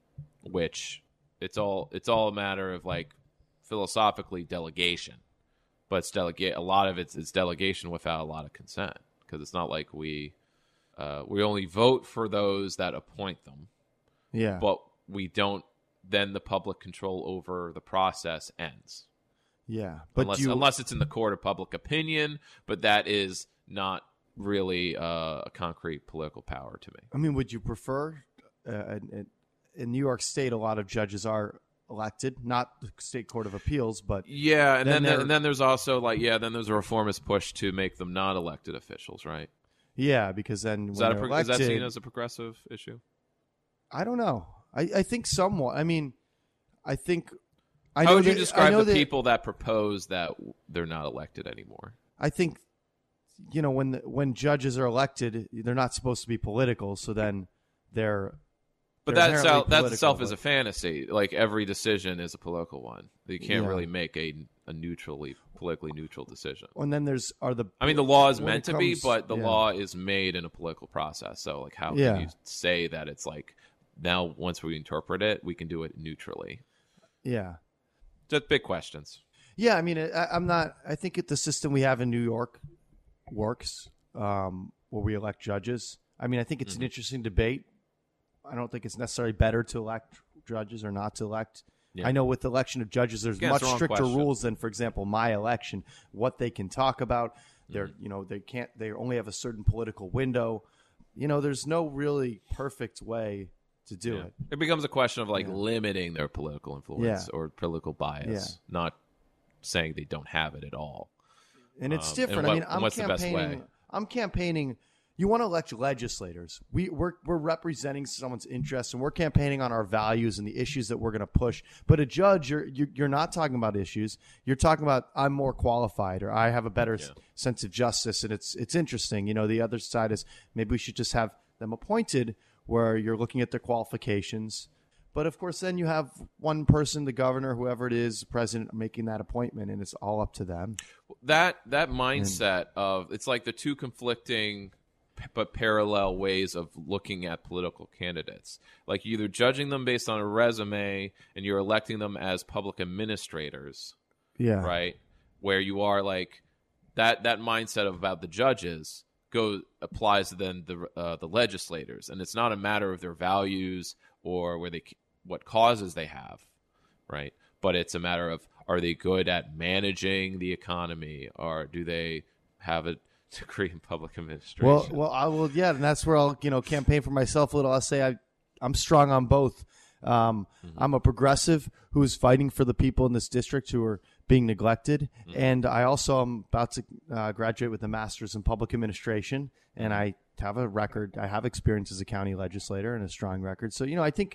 which it's all it's all a matter of like philosophically delegation, but it's delegate a lot of it's it's delegation without a lot of consent, because it's not like we uh, we only vote for those that appoint them, Yeah. but we don't. Then the public control over the process ends. Yeah, but unless, you, unless it's in the court of public opinion, but that is not really uh, a concrete political power to me. I mean, would you prefer uh, in, in New York State, a lot of judges are elected, not the State Court of Appeals, but Yeah, and then, they're- and then there's also like yeah, then there's a reformist push to make them not elected officials, right? yeah, because then Is when that a they're pro- is that elected, seen as a progressive issue? I don't know. I, I think somewhat. I mean, I think. I How know would you that- I describe know the that- people that propose that they're not elected anymore? I think, you know, when the, when judges are elected, they're not supposed to be political. So then they're. But they're that inherently itself, that political, itself is but- a fantasy. Like every decision is a political one. You can't Yeah. really make a a neutrally politically neutral decision. And then there's are the. I mean, the law is when meant it to be, comes- but the yeah. law is made in a political process. So, like, how Yeah. can you say that it's like now once we interpret it, we can do it neutrally? Yeah. Just big questions. Yeah, I mean, I, I'm not. I think it, the system we have in New York works, um, where we elect judges. I mean, I think it's mm-hmm. an interesting debate. I don't think it's necessarily better to elect judges or not to elect. Yeah. I know with the election of judges, there's Again, much stricter question. rules than, for example, my election. What they can talk about, they're mm-hmm. you know they can't. They only have a certain political window. You know, there's no really perfect way to do yeah. it. It becomes a question of like yeah. limiting their political influence yeah. or political bias, yeah. not saying they don't have it at all. And it's um, different. And what, I mean, I'm what's campaigning. the best way? I'm campaigning. You want to elect legislators. We, we're, we're representing someone's interests, and we're campaigning on our values and the issues that we're going to push. But a judge, you're, you're not talking about issues. You're talking about I'm more qualified or I have a better yeah. s- sense of justice. And it's it's interesting. You know, the other side is maybe we should just have them appointed where you're looking at their qualifications. But, of course, then you have one person, the governor, whoever it is, the president, making that appointment, and it's all up to them. That, that mindset and, of it's like the two conflicting – but parallel ways of looking at political candidates. Like you're either judging them based on a resume and you're electing them as public administrators. Yeah. Right? Where you are like that that mindset of about the judges goes applies to then the uh, the legislators, and it's not a matter of their values or where they what causes they have, right? But it's a matter of are they good at managing the economy, or do they have a degree in public administration? Well, well, I will. Yeah, and that's where I'll you know campaign for myself a little. I'll say I, I'm strong on both. Um, mm-hmm. I'm a progressive who is fighting for the people in this district who are being neglected, mm-hmm. and I also am about to uh, graduate with a master's in public administration, and I have a record. I have experience as a county legislator and a strong record. So you know, I think,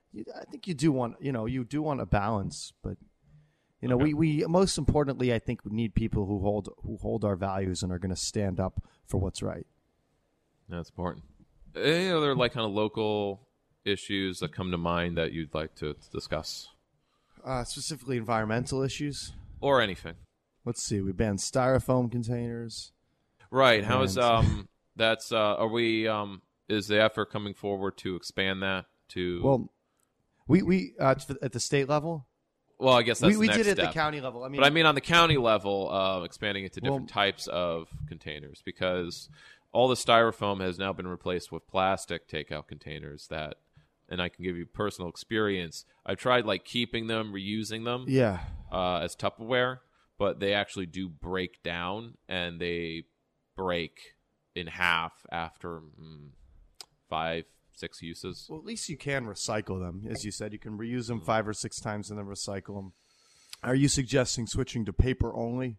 I think you do want you know you do want a balance, but. You know, okay. we, we most importantly, I think we need people who hold who hold our values and are going to stand up for what's right. That's important. Any other like kind of local issues that come to mind that you'd like to discuss? Uh, specifically, environmental issues or anything. Let's see. We banned styrofoam containers. Right. How is um that's uh are we um is the effort coming forward to expand that to? Well, we we uh, at the state level. Well, I guess that's we, we the next did it step. at the county level. I mean, but I mean on the county level, uh, expanding it to different well, types of containers, because all the styrofoam has now been replaced with plastic takeout containers. That, and I can give you personal experience. I tried like keeping them, reusing them, yeah, uh, as Tupperware, but they actually do break down, and they break in half after mm, five. Six uses. Well, at least you can recycle them. As you said, you can reuse them five or six times and then recycle them. Are you suggesting switching to paper only?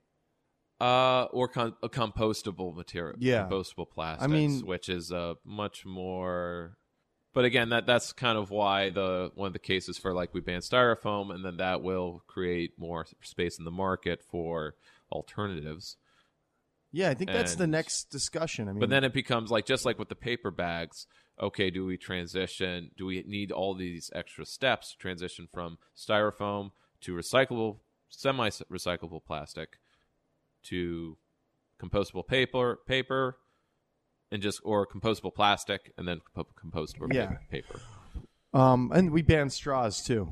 Uh, or con- a compostable material. Yeah. Compostable plastics, I mean, which is uh, much more... But again, that that's kind of why the one of the cases for like we ban styrofoam, and then that will create more space in the market for alternatives. Yeah, I think that's and, the next discussion. I mean, but then it becomes like just like with the paper bags. Okay, do we transition? Do we need all these extra steps to transition from styrofoam to recyclable, semi-recyclable plastic to compostable paper, paper, and just or compostable plastic, and then compostable yeah. paper. Um, and we banned straws too.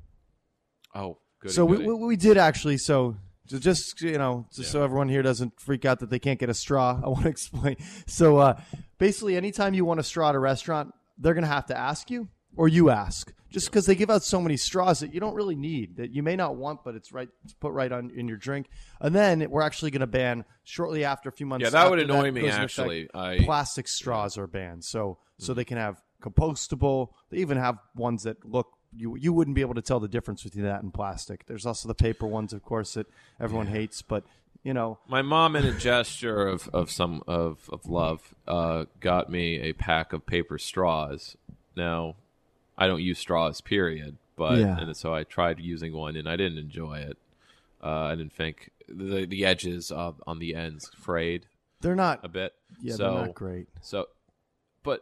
Oh, good. So we, we we did actually. So. Just, you know, just yeah. so everyone here doesn't freak out that they can't get a straw, I want to explain. So uh, basically, anytime you want a straw at a restaurant, they're going to have to ask you, or you ask, just because they give out so many straws that you don't really need, that you may not want, but it's right it's put right on in your drink. And then we're actually going to ban, shortly after, a few months Yeah, that would after annoy that me, goes into actually. effect, I... Plastic straws are banned. So, mm-hmm. so they can have compostable. They even have ones that look, You you wouldn't be able to tell the difference between that and plastic. There's also the paper ones, of course, that everyone yeah. hates. But you know, my mom, in a gesture of, of some of of love, uh, got me a pack of paper straws. Now, I don't use straws, period. But yeah. and so I tried using one, and I didn't enjoy it. Uh, I didn't think the the edges of, on the ends frayed. They're not a bit. Yeah, so, they're not great. So, but.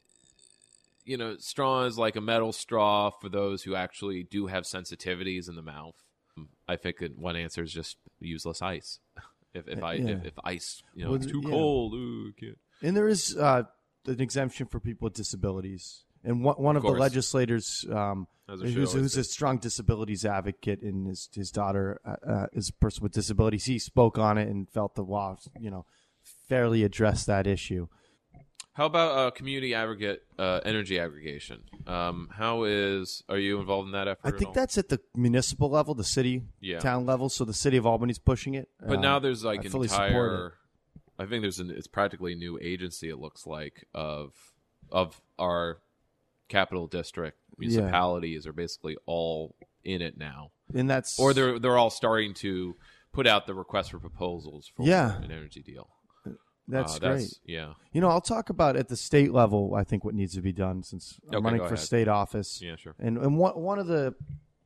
You know, straw is like a metal straw for those who actually do have sensitivities in the mouth. I think that one answer is just use less ice. If if I yeah. if, if ice, you know, well, it's too yeah. cold. Ooh, can't. And there is uh, an exemption for people with disabilities. And one, one of, of the legislators, um, who's, who's a strong disabilities advocate, and his his daughter uh, is a person with disabilities, he spoke on it and felt the wow, you know, fairly address that issue. How about uh, community aggregate uh, energy aggregation? Um, how is are you involved in that effort? I at think all? that's at the municipal level, the city, Yeah. town level. So the city of Albany's pushing it. But Um, now there's like I an fully support it. entire. I think there's an. It's practically a new agency. It looks like of of our capital district municipalities are basically all in it now, and that's or they're they're all starting to put out the request for proposals for Yeah. an energy deal. That's Uh, great. that's- yeah. You know, I'll talk about at the state level, I think, what needs to be done since I'm Okay, running go for ahead. state office. Yeah, sure. And and one one of the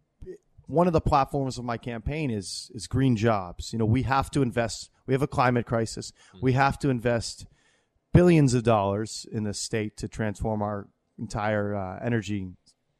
one of the platforms of my campaign is is green jobs. You know, we have to invest. We have a climate crisis. Mm-hmm. We have to invest billions of dollars in the state to transform our entire uh, energy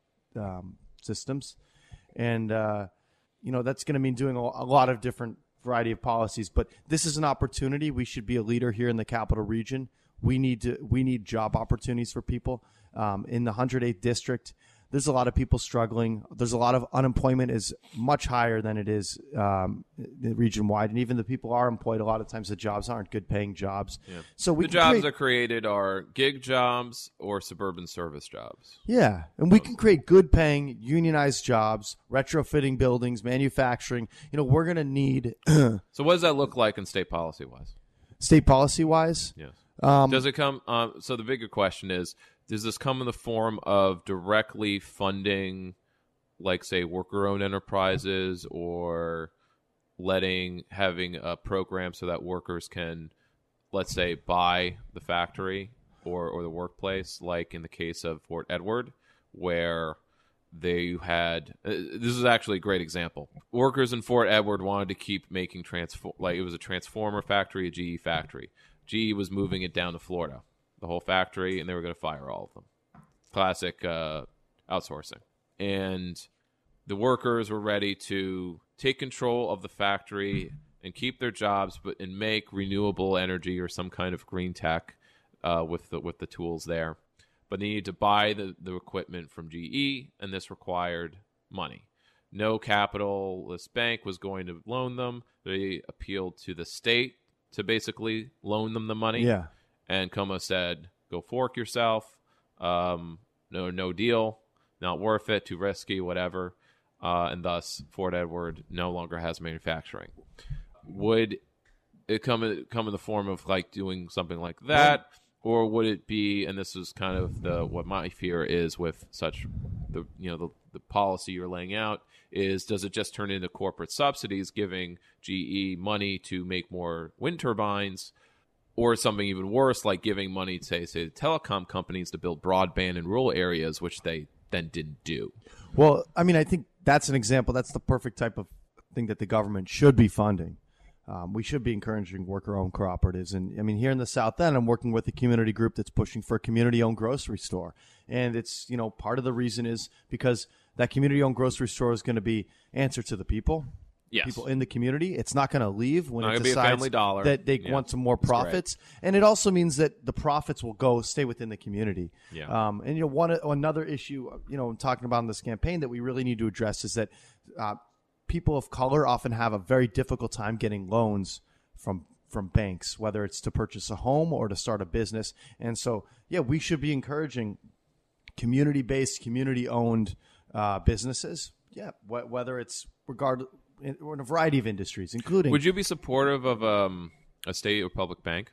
um, systems. And, uh, you know, that's going to mean doing a, a lot of different variety of policies. But this is an opportunity. We should be a leader here in the capital region. We need to. We need job opportunities for people um, in the one hundred eighth district. There's a lot of people struggling. There's a lot of unemployment is much higher than it is um, region wide, and even the people are employed. A lot of times, the jobs aren't good paying jobs. Yeah. So we the can jobs create- that are created are gig jobs or suburban service jobs. Yeah, and we can create good paying unionized jobs, retrofitting buildings, manufacturing. You know, we're going to need So what does that look like in state policy wise? state policy wise. Yes. Um, Does it come? Um, so the bigger question is: does this come in the form of directly funding, like say, worker-owned enterprises, or letting having a program so that workers can, let's say, buy the factory or or the workplace, like in the case of Fort Edward, where they had uh, this is actually a great example. Workers in Fort Edward wanted to keep making transform like it was a transformer factory, a G E factory. G E was moving it down to Florida, the whole factory, and they were going to fire all of them. Classic uh, outsourcing. And the workers were ready to take control of the factory and keep their jobs, but and make renewable energy or some kind of green tech uh, with the with the tools there. But they needed to buy the, the equipment from G E, and this required money. No capitalist bank was going to loan them. They appealed to the state to basically loan them the money. Yeah. And Como said, go fork yourself. Um, no, no deal. Not worth it. Too risky, whatever. Uh, and thus, Fort Edward no longer has manufacturing. Would it come in, come in the form of like doing something like that? Or would it be, and this is kind of the what my fear is with such the you know the, the policy you're laying out, is does it just turn into corporate subsidies giving G E money to make more wind turbines, or something even worse like giving money to say, say telecom companies to build broadband in rural areas, which they then didn't do? Well, I mean, I think that's an example. That's the perfect type of thing that the government should be funding. Um, we should be encouraging worker-owned cooperatives. And, I mean, here in the South End, I'm working with a community group that's pushing for a community-owned grocery store. And it's, you know, part of the reason is because that community-owned grocery store is going to be answer to the people, Yes. people in the community. It's not going to leave when Not it gonna be a decides Family Dollar. that they Yeah. want some more That's great. profits. And it also means that the profits will go stay within the community. Yeah. Um, and, you know, one another issue, you know, I'm talking about in this campaign that we really need to address is that uh, people of color often have a very difficult time getting loans from from banks, whether it's to purchase a home or to start a business. And so, yeah, we should be encouraging community-based, community-owned uh, businesses. Yeah, wh- whether it's regard in, or in a variety of industries, including. Would you be supportive of um, a state or public bank?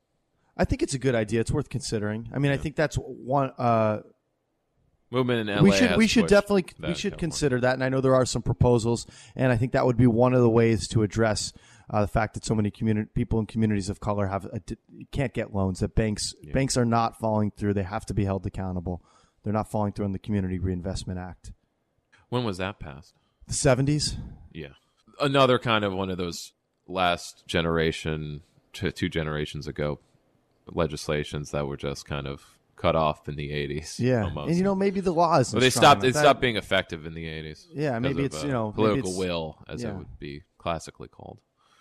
I think it's a good idea. It's worth considering. I mean, I think that's one. Uh, Movement in L A we should has we should pushed definitely that we should California. consider that, and I know there are some proposals, and I think that would be one of the ways to address uh, the fact that so many community people in communities of color have a, can't get loans. That banks Yeah. banks are not following through. They have to be held accountable. They're not following through on the Community Reinvestment Act. When was that passed? The seventies. Yeah. Another kind of one of those last generation, to two generations ago, legislations that were just kind of cut off in the eighties. Yeah, almost. and you know maybe the law isn't Well, they strong stopped. enough. It That- stopped being effective in the eighties. Yeah, maybe because it's, of, you uh, know, maybe political it's- will, as yeah. it would be classically called.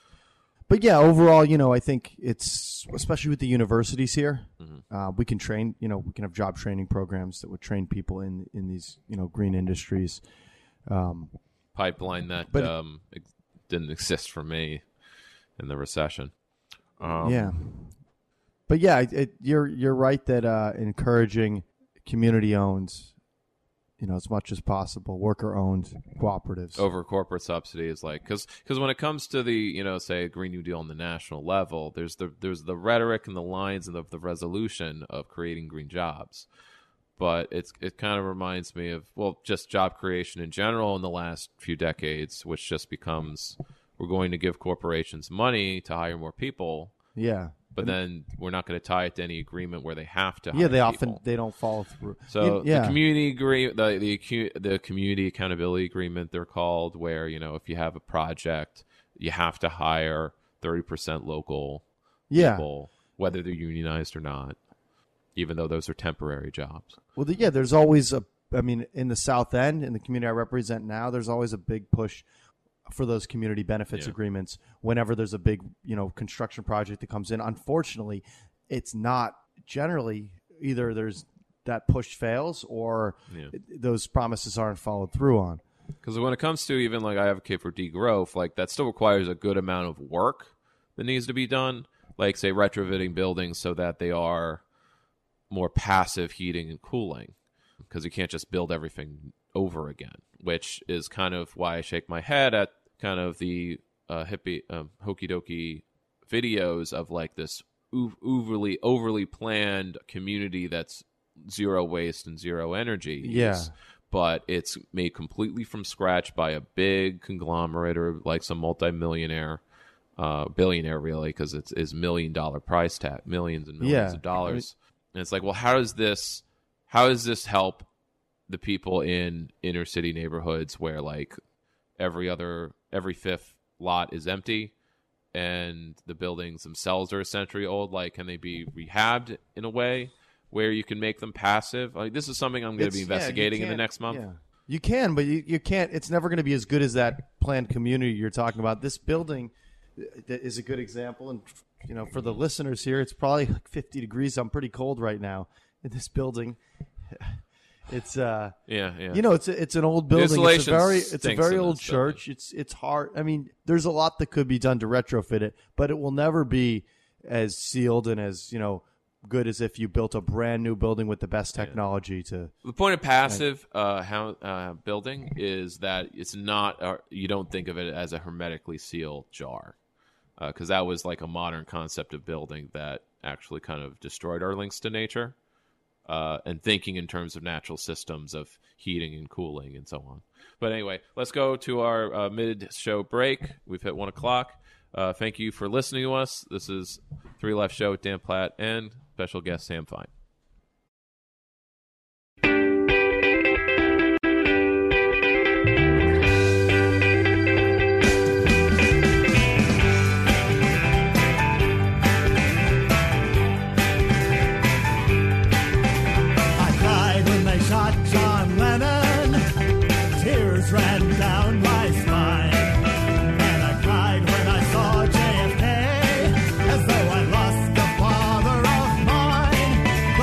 But yeah, overall, you know, I think it's, especially with the universities here, Mm-hmm. uh, we can train, you know, we can have job training programs that would train people in, in these, you know, green industries. Um, Pipeline that But- um, ex- didn't exist for me in the recession. Um, yeah. but yeah, it, you're you're right that uh, encouraging community-owned, you know, as much as possible, worker-owned cooperatives over corporate subsidies, like because because when it comes to the, you know, say Green New Deal on the national level, there's the there's the rhetoric and the lines and the, the resolution of creating green jobs, but it's it kind of reminds me of, well, just job creation in general in the last few decades, which just becomes, we're going to give corporations money to hire more people. Yeah. But then we're not going to tie it to any agreement where they have to hire Yeah, they people. often they don't follow through. So yeah. the community agree the the acu- the community accountability agreement, they're called, where, you know, if you have a project, you have to hire thirty percent local Yeah. people, whether they're unionized or not, even though those are temporary jobs. Well, the, yeah, there's always a. I mean, in the South End, in the community I represent now, there's always a big push for those community benefits Yeah. agreements whenever there's a big, you know, construction project that comes in. Unfortunately, it's not generally either there's that push fails or Yeah. it, those promises aren't followed through on. Because when it comes to, even like, I advocate for degrowth, like that still requires a good amount of work that needs to be done. Like, say, retrofitting buildings so that they are more passive heating and cooling, because you can't just build everything over again, which is kind of why I shake my head at kind of the uh, hippie, um, hokey dokey videos of like this o- overly overly planned community that's zero waste and zero energy use, Yeah. but it's made completely from scratch by a big conglomerate or like some multimillionaire, uh, billionaire really, because it's is million dollar price tag, millions and millions Yeah. of dollars. And it's like, well, how does this, how does this help the people in inner city neighborhoods where like every other, every fifth lot is empty and the buildings themselves are a century old? Like, can they be rehabbed in a way where you can make them passive? Like, this is something I'm going to be It's- yeah, you investigating in the can't- next month. Yeah. You can, but you, you can't. It's never going to be as good as that planned community you're talking about. This building is a good example, and you know, for the listeners here, it's probably like fifty degrees. I'm pretty cold right now in this building. It's uh, Yeah, yeah. You know, it's a, it's an old The building. It's a insulation very it's a stinks very in old this building. church. It's it's hard. I mean, there's a lot that could be done to retrofit it, but it will never be as sealed and as, you know, good as if you built a brand new building with the best technology to. The point of passive uh, how, uh, building is that it's not, uh, you don't think of it as a hermetically sealed jar, because uh, that was like a modern concept of building that actually kind of destroyed our links to nature, uh, and thinking in terms of natural systems of heating and cooling and so on. But anyway, let's go to our uh, mid-show break. We've hit one o'clock. Uh, thank you for listening to us. This is Three Left Show with Dan Platt and special guest Sam Fine. I cried when they shot John Lennon. Tears ran down my spine. And I cried when I saw J F K, as though I lost a father of mine.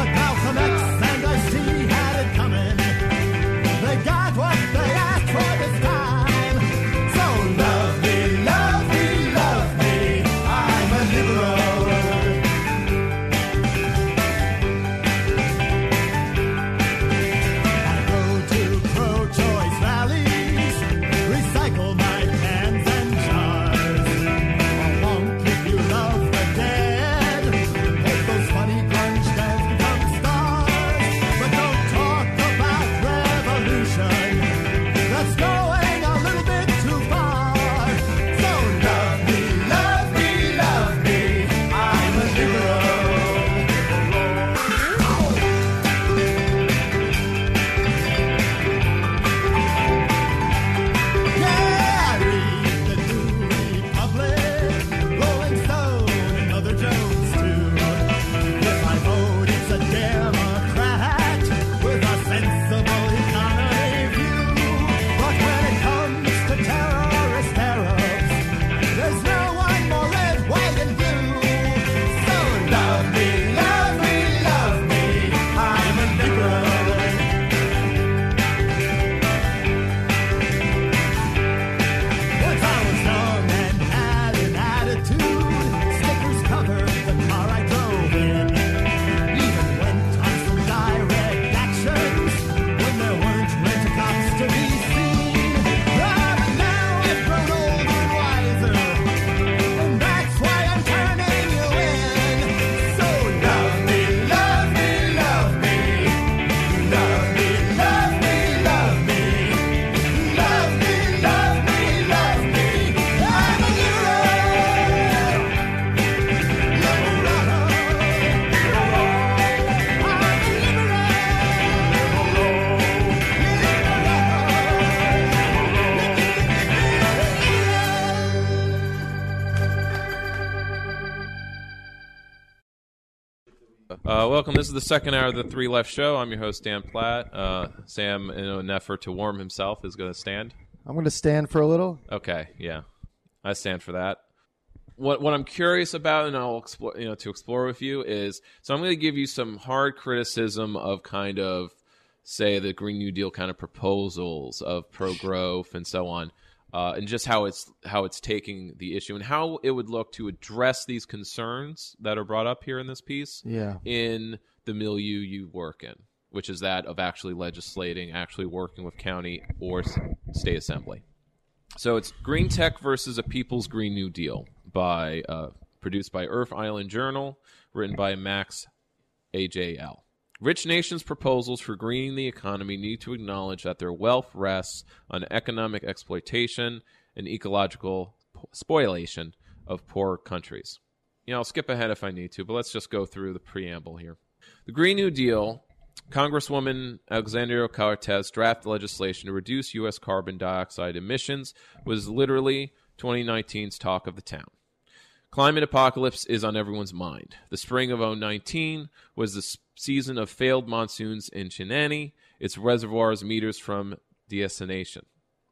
Uh, welcome. This is the second hour of the Three Left Show. I'm your host, Dan Platt. Uh, Sam, in an effort to warm himself, is going to stand. I'm going to stand for a little. Okay, yeah. I stand for that. What what I'm curious about, and I'll explore, you know, to explore with you is, so I'm going to give you some hard criticism of kind of, say, the Green New Deal kind of proposals of pro-growth and so on. Uh, and just how it's how it's taking the issue and how it would look to address these concerns that are brought up here in this piece yeah. in the milieu you work in, which is that of actually legislating, actually working with county or state assembly. So it's Green Tech versus a People's Green New Deal, by uh, produced by Earth Island Journal, written by Max A J L. Rich nations' proposals for greening the economy need to acknowledge that their wealth rests on economic exploitation and ecological spoliation of poor countries. You know, I'll skip ahead if I need to, but let's just go through the preamble here. The Green New Deal, Congresswoman Alexandria Cortez drafted legislation to reduce U S carbon dioxide emissions, was literally twenty nineteen's talk of the town. Climate apocalypse is on everyone's mind. The spring of oh nineteen was the season of failed monsoons in Chinani, its reservoirs meters from destination.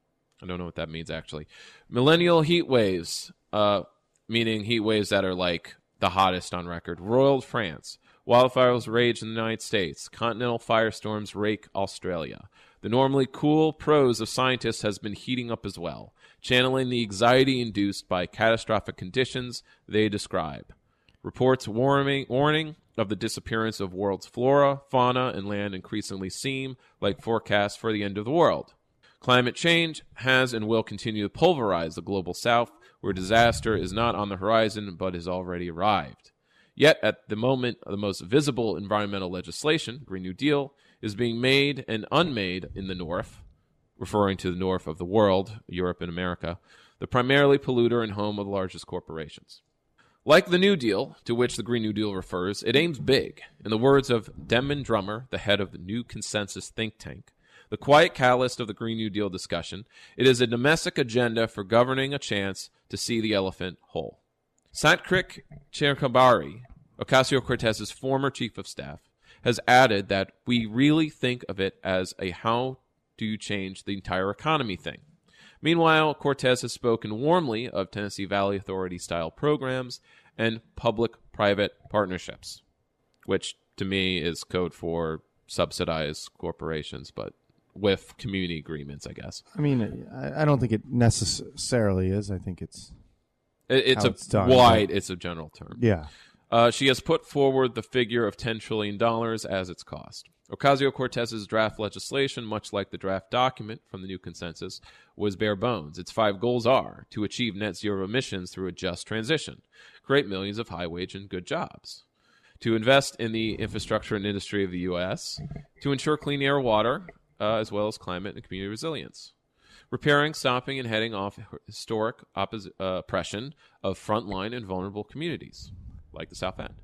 I don't know what that means, actually. Millennial heat waves, uh, meaning heat waves that are like the hottest on record, roiled France. Wildfires rage in the United States. Continental firestorms rake Australia. The normally cool prose of scientists has been heating up as well, channeling the anxiety induced by catastrophic conditions they describe. Reports warning, warning of the disappearance of world's flora, fauna, and land increasingly seem like forecasts for the end of the world. Climate change has and will continue to pulverize the global south, where disaster is not on the horizon but has already arrived. Yet, at the moment, the most visible environmental legislation, Green New Deal, is being made and unmade in the north, referring to the north of the world, Europe and America, the primarily polluter and home of the largest corporations. Like the New Deal, to which the Green New Deal refers, it aims big. In the words of Denman Drummer, the head of the New Consensus think tank, the quiet catalyst of the Green New Deal discussion, it is a domestic agenda for governing a chance to see the elephant whole. Satkrik Cherkabari, Ocasio-Cortez's former chief of staff, has added that we really think of it as a how do you change the entire economy thing. Meanwhile, Cortez has spoken warmly of Tennessee Valley Authority-style programs and public-private partnerships, which to me is code for subsidized corporations, but with community agreements, I guess. I mean, I, I don't think it necessarily is. I think it's it, it's a it's done, wide, but... it's a general term. Yeah. Uh, she has put forward the figure of ten trillion dollars as its cost. Ocasio-Cortez's draft legislation, much like the draft document from the New Consensus, was bare bones. Its five goals are to achieve net zero emissions through a just transition, create millions of high-wage and good jobs, to invest in the infrastructure and industry of the U S, to ensure clean air, water, uh, as well as climate and community resilience, repairing, stopping, and heading off historic oppos- uh, oppression of frontline and vulnerable communities, like the South End.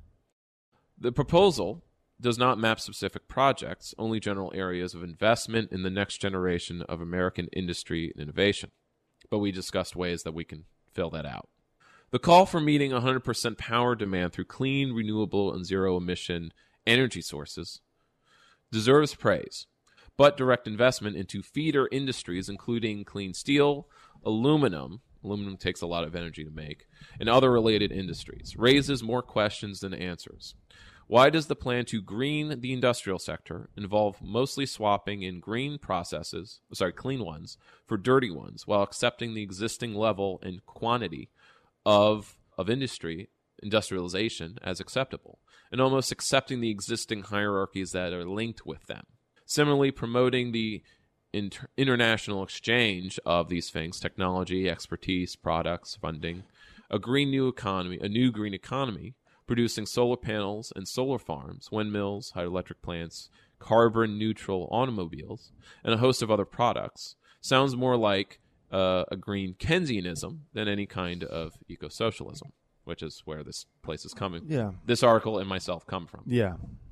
The proposal does not map specific projects, only general areas of investment in the next generation of American industry and innovation. But we discussed ways that we can fill that out. The call for meeting one hundred percent power demand through clean, renewable, and zero-emission energy sources deserves praise, but direct investment into feeder industries, including clean steel, aluminum, aluminum takes a lot of energy to make, and other related industries, raises more questions than answers. Why does the plan to green the industrial sector involve mostly swapping in green processes, sorry, clean ones, for dirty ones, while accepting the existing level and quantity of, of industry, industrialization, as acceptable, and almost accepting the existing hierarchies that are linked with them? Similarly, promoting the inter- international exchange of these things, technology, expertise, products, funding, a green new economy, a new green economy, producing solar panels and solar farms, windmills, hydroelectric plants, carbon-neutral automobiles, and a host of other products, sounds more like uh, a green Keynesianism than any kind of eco-socialism, which is where this place is coming. Yeah. This article and myself come from. Yeah.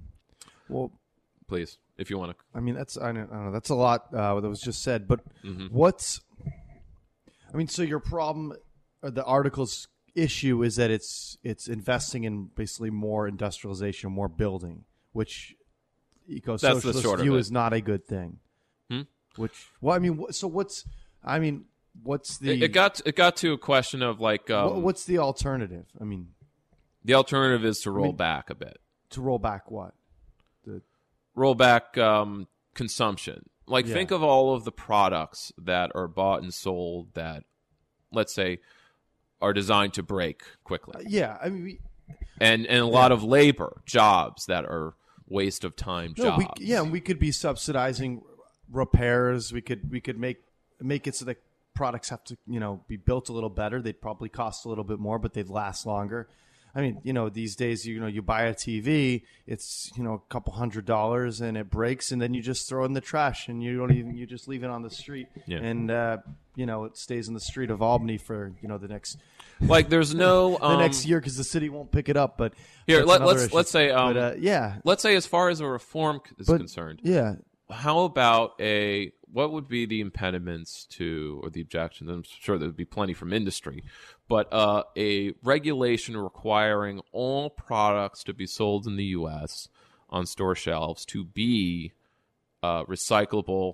Well, please, if you want to. I mean, that's I don't, I don't know. That's a lot uh, that was just said. But mm-hmm. what's? I mean, so your problem, or the article's issue is that it's it's investing in basically more industrialization, more building, which eco-socialists view is not a good thing. Hmm? Which, well, I mean, wh- so what's, I mean, what's the? It, it got it got to a question of like, um, wh- what's the alternative? I mean, the alternative is to roll I mean, back a bit. To roll back what? The roll back um, consumption. Like, Yeah. think of all of the products that are bought and sold that, let's say, are designed to break quickly. yeah, I mean, we, and and a lot of labor jobs that are waste of time no, jobs. we, yeah, we could be subsidizing repairs. We could we could make make it so that products have to you know be built a little better. They'd probably cost a little bit more, but they'd last longer. I mean, you know, these days, you know, you buy a T V, it's, you know, a couple hundred dollars and it breaks and then you just throw it in the trash and you don't even, you just leave it on the street. Yeah. And, uh, you know, it stays in the street of Albany for, you know, the next, like there's no, the um, next year because the city won't pick it up. But here, that's let, another let's, issue. let's say, um, but, uh, yeah, let's say as far as a reform is But, concerned, yeah. how about a, what would be the impediments to, or the objections? I'm sure there'd be plenty from industry, but uh, a regulation requiring all products to be sold in the U S on store shelves to be uh, recyclable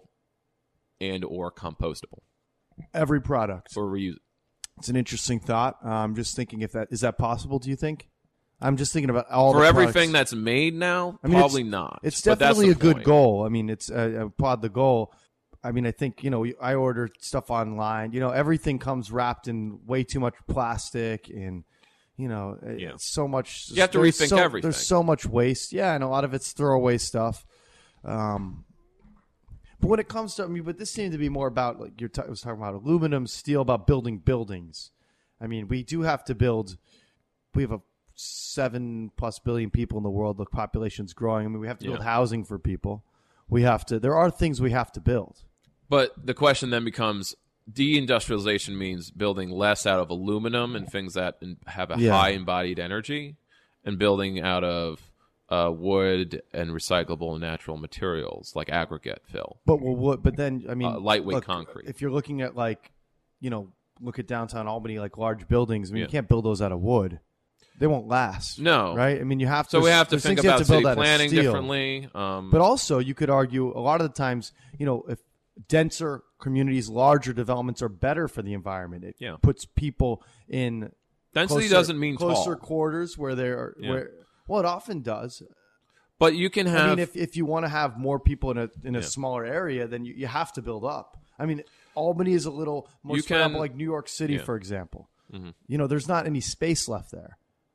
and or compostable. Every product. Or reuse. It's an interesting thought. Uh, I'm just thinking if that, is that possible, do you think? I'm just thinking about all For the everything products. that's made now, I mean, probably it's, not. It's but that's definitely the a good point. goal. I mean, it's uh, applaud the goal. I mean, I think, you know, I order stuff online. You know, everything comes wrapped in way too much plastic and, you know, Yeah. it's so much. You have to there's rethink so, everything. There's so much waste. Yeah, and a lot of it's throwaway stuff. Um, but when it comes to, I mean, but this seemed to be more about, like, you're t- was talking about aluminum, steel, about building buildings. I mean, we do have to build, we have a seven plus billion people in the world. The population's growing. I mean, we have to build Yeah. housing for people. We have to, there are things we have to build. But the question then becomes, deindustrialization means building less out of aluminum and things that in- have a Yeah. high embodied energy, and building out of uh, wood and recyclable and natural materials like aggregate fill. But well, what? But then, I mean, Uh, lightweight look, concrete. If you're looking at, like, you know, look at downtown Albany, like large buildings. I mean, Yeah. you can't build those out of wood. They won't last. No. right? I mean, you have to. So we have to there's think things you have about to build city out of planning steel. differently. Um, But also, you could argue a lot of the times, you know, if denser communities, larger developments are better for the environment. It Yeah. puts people in Density closer- doesn't mean closer tall. quarters where they're Yeah. where. Well, it often does. But you can have. I mean, if, if you want to have more people in a in a Yeah. smaller area, then you, you have to build up. I mean, Albany is a little more You spread can- out, like New York City, yeah. for example. Mhm. You know, there's not any space left there.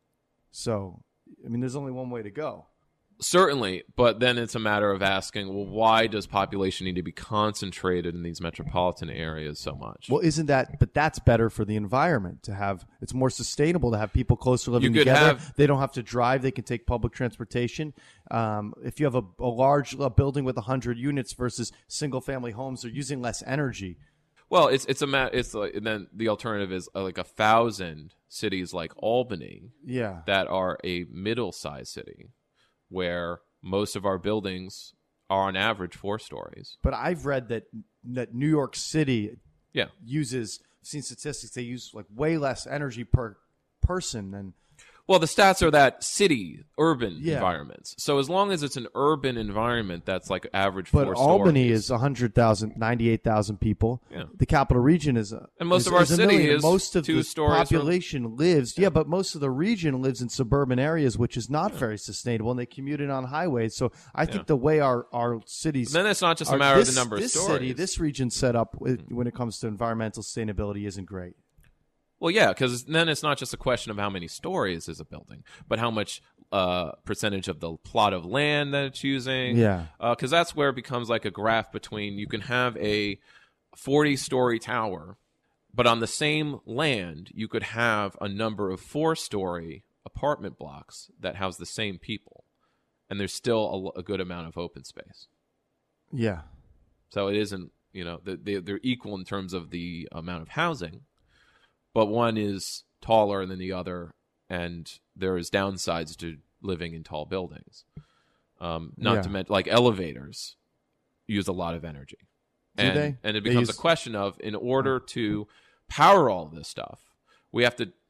So, I mean, there's only one way to go. Certainly, but then it's a matter of asking, well, why does population need to be concentrated in these metropolitan areas so much? Well, isn't that? But that's better for the environment to have. It's more sustainable to have people closer living You could together. have- They don't have to drive. They can take public transportation. Um, if you have a, a large uh, building with a hundred units versus single family homes, they're using less energy. Well, it's it's a ma- it's like, and then the alternative is uh, like a thousand cities like Albany, Yeah. that are a middle-sized city, where most of our buildings are on average four stories. But I've read that that New York City Yeah. uses. I've seen statistics. They use like way less energy per person than. Well, the stats are that city, urban Yeah. environments. So as long as it's an urban environment that's like average But four Albany stories. is one hundred thousand, ninety-eight thousand people. Yeah. The capital region is. A, And most is, of our is a city million. is most of two the stories or- population lives. Yeah, but most of the region lives in suburban areas, which is not very sustainable, and they commute in on highways. So I think Yeah. the way our our cities. But then it's not just a are- matter of the this- number of this stories. city, this region set up with, when it comes to environmental sustainability isn't great. Well, yeah, because then it's not just a question of how many stories is a building, but how much uh, percentage of the plot of land that it's using. Yeah. Because that's where it becomes like a graph between you can have a forty-story tower, but on the same land, you could have a number of four-story apartment blocks that house the same people, and there's still a, a good amount of open space. Yeah. So it isn't, you know, they, they're equal in terms of the amount of housing, but one is taller than the other, and there is downsides to living in tall buildings. Um, not Yeah. to mention, like elevators use a lot of energy. Do and, they? And it They becomes use- a question of, in order to power all this stuff, we have to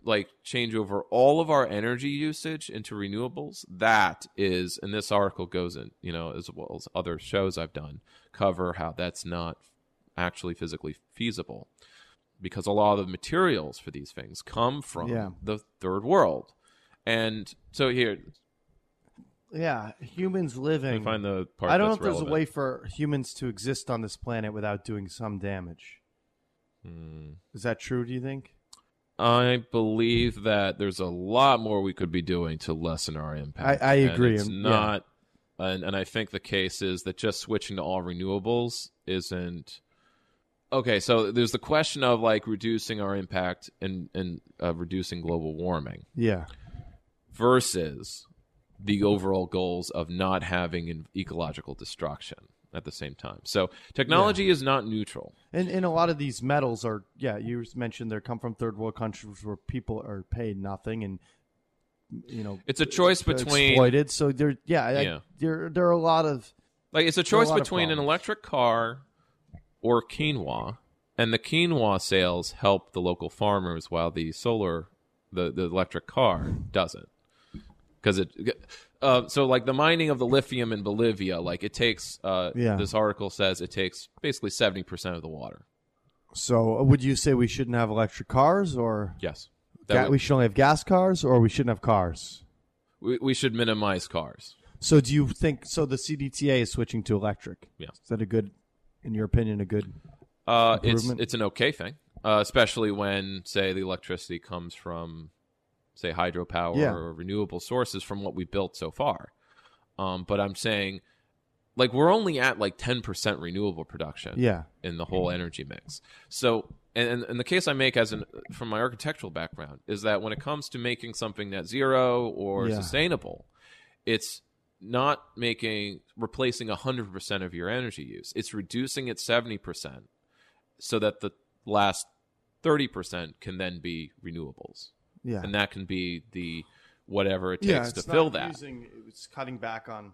like change over all of our energy usage into renewables, that is, and this article goes in, you know, as well as other shows I've done, cover how that's not actually physically feasible, because a lot of the materials for these things come from Yeah. the third world. And so here, Yeah, humans living. find the part I don't know that's if there's relevant. a way for humans to exist on this planet without doing some damage. Hmm. Is that true, do you think? I believe that there's a lot more we could be doing to lessen our impact. I- I And agree. it's Yeah. not, and, and I think the case is that just switching to all renewables isn't. Okay, so there's the question of like reducing our impact and, and uh, reducing global warming Yeah. versus the overall goals of not having an ecological destruction at the same time. So technology is not neutral. And, and a lot of these metals are, yeah, you mentioned they come from third world countries where people are paid nothing and, you know, It's a choice between- exploited. So there, yeah, I- Yeah. there there are a lot of Like it's a there are a choice lot of between an problems. electric car or quinoa, and the quinoa sales help the local farmers while the solar, the, the electric car doesn't. Because it, uh, so like the mining of the lithium in Bolivia, like it takes, uh, Yeah. this article says it takes basically seventy percent of the water. So, would you say we shouldn't have electric cars, or Yes. ga- That would- we should only have gas cars, or we shouldn't have cars? We, we should minimize cars. So, do you think so? The C D T A is switching to electric. Yeah. Is that a good, in your opinion, a good Uh, it's improvement? it's an okay thing, uh, especially when, say, the electricity comes from, say, hydropower Yeah. or renewable sources from what we built so far. Um, but I'm saying, like, we're only at like ten percent renewable production Yeah. in the whole energy mix. So, and, and the case I make as an from my architectural background is that when it comes to making something net zero or Yeah. sustainable, it's not making replacing one hundred percent of your energy use. It's reducing it seventy percent so that the last thirty percent can then be renewables. Yeah. And that can be the whatever it takes yeah, to it's fill not that. Using, it's cutting back on.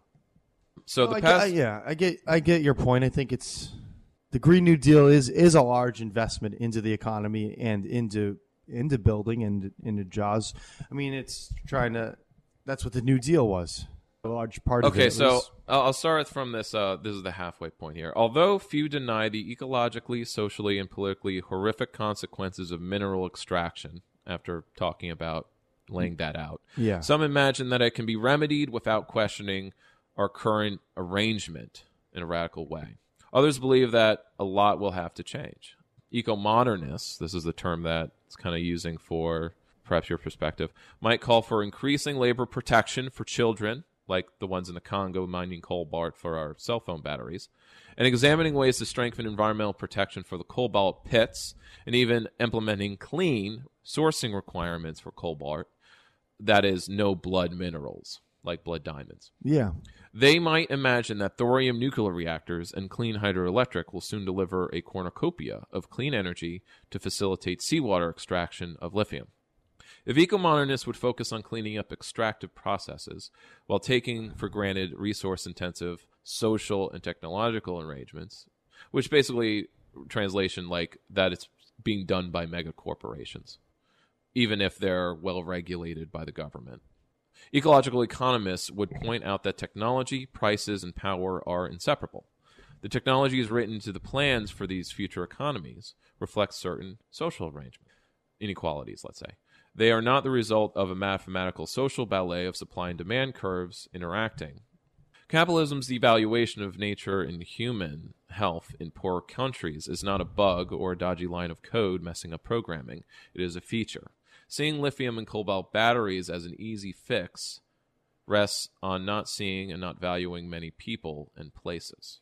So No, the I past, get, I- yeah, I get, I get your point. I think it's the Green New Deal is is a large investment into the economy and into into building and into jobs. I mean, it's trying to. That's what the New Deal was. A large part of it. Okay, at so least. I'll I'll start from this. Uh, this is the halfway point here. Although few deny the ecologically, socially, and politically horrific consequences of mineral extraction, after talking about laying that out, Yeah. some imagine that it can be remedied without questioning our current arrangement in a radical way. Others believe that a lot will have to change. Eco-modernists, this is the term that it's kind of using for perhaps your perspective, might call for increasing labor protection for children, like the ones in the Congo mining cobalt for our cell phone batteries, and examining ways to strengthen environmental protection for the cobalt pits, and even implementing clean sourcing requirements for cobalt, that is, no blood minerals, like blood diamonds. Yeah. They might imagine that thorium nuclear reactors and clean hydroelectric will soon deliver a cornucopia of clean energy to facilitate seawater extraction of lithium. If eco-modernists would focus on cleaning up extractive processes while taking for granted resource-intensive social and technological arrangements, which basically, translation, like that it's being done by mega corporations, even if they're well-regulated by the government. Ecological economists would point out that technology, prices, and power are inseparable. The technologies written into the plans for these future economies reflect certain social arrangements, inequalities, let's say. They are not the result of a mathematical social ballet of supply and demand curves interacting. Capitalism's devaluation of nature and human health in poor countries is not a bug or a dodgy line of code messing up programming. It is a feature. Seeing lithium and cobalt batteries as an easy fix rests on not seeing and not valuing many people and places.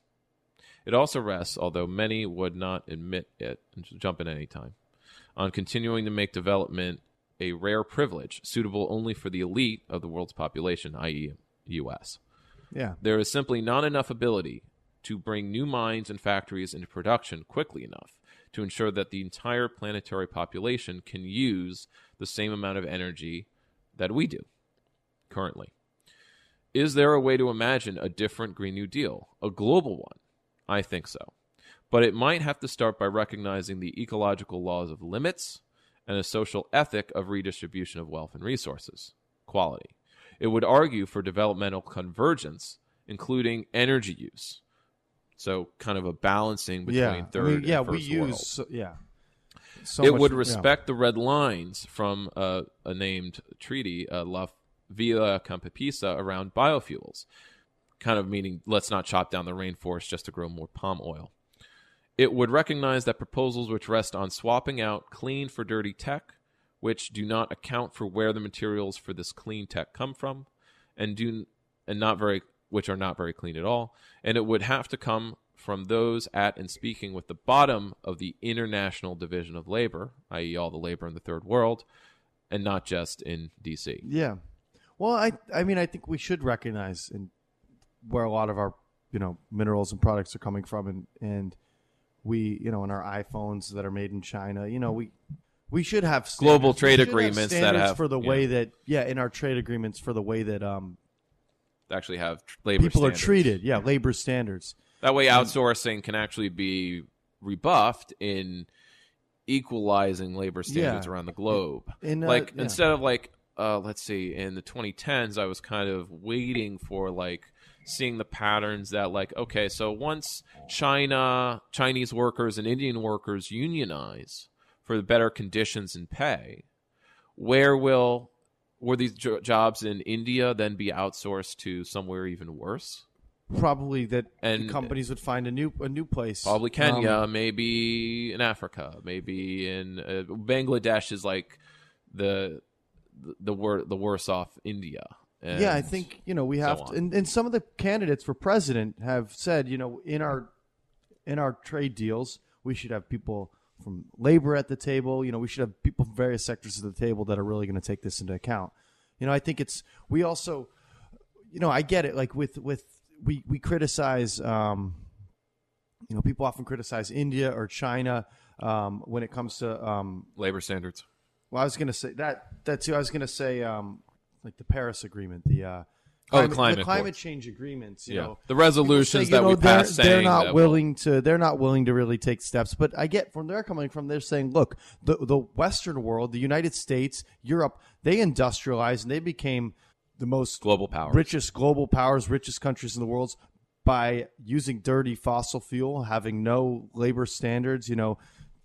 It also rests, although many would not admit it, and jump in any time, on continuing to make development a rare privilege suitable only for the elite of the world's population, that is, U S. Yeah. There is simply not enough ability to bring new mines and factories into production quickly enough to ensure that the entire planetary population can use the same amount of energy that we do currently. Is there a way to imagine a different Green New Deal, a global one? I think so. But it might have to start by recognizing the ecological laws of limits and a social ethic of redistribution of wealth and resources, quality. It would argue for developmental convergence, including energy use. So kind of a balancing between yeah. third I mean, yeah, and first we world. use, so, yeah. So it much, would respect yeah. the red lines from uh, a named treaty, uh, La Villa Campesina, around biofuels, kind of meaning let's not chop down the rainforest just to grow more palm oil. It would recognize that proposals which rest on swapping out clean for dirty tech, which do not account for where the materials for this clean tech come from, and do and not very which are not very clean at all, and it would have to come from those at and speaking with the bottom of the international division of labor, that is all the labor in the third world, and not just in D C. Yeah. Well, I I mean, I think we should recognize in where a lot of our, you know, minerals and products are coming from, and, and we, you know, in our iPhones that are made in China, you know, we we should have standards. Global trade we should agreements have that standards have for the yeah. way that, yeah, in our trade agreements for the way that um actually have labor people standards. are treated. Yeah, labor standards. That way outsourcing can actually be rebuffed in equalizing labor standards Yeah. around the globe. In, uh, like yeah. instead of like uh, let's see, in the twenty tens, I was kind of waiting for like seeing the patterns that like, okay, so once China, Chinese workers and Indian workers unionize for the better conditions and pay, where will will these jo- jobs in India then be outsourced to somewhere even worse? Probably that And- the companies would find a new a new place. Probably Kenya, Um, maybe in Africa, maybe in uh, Bangladesh is like the the the, wor- the worse off India. And yeah, I think, you know, we so have on. to, and, and some of the candidates for president have said, you know, in our in our trade deals, we should have people from labor at the table. You know, we should have people from various sectors of the table that are really going to take this into account. You know, I think it's we also, you know, I get it. Like with with we we criticize, um, you know, people often criticize India or China um, when it comes to um, labor standards. Well, I was going to say that that too. I was going to say um, like the Paris Agreement, the uh, Oh, the climate, climate the climate accords. change agreements. You Yeah. know, The resolutions people say, you that we know, they're- passed they're saying not that will- willing to. They're not willing to really take steps. But I get from they're coming from. They're saying, look, the the Western world, the United States, Europe, they industrialized and they became the most global powers, richest global powers, richest countries in the world by using dirty fossil fuel, having no labor standards. You know.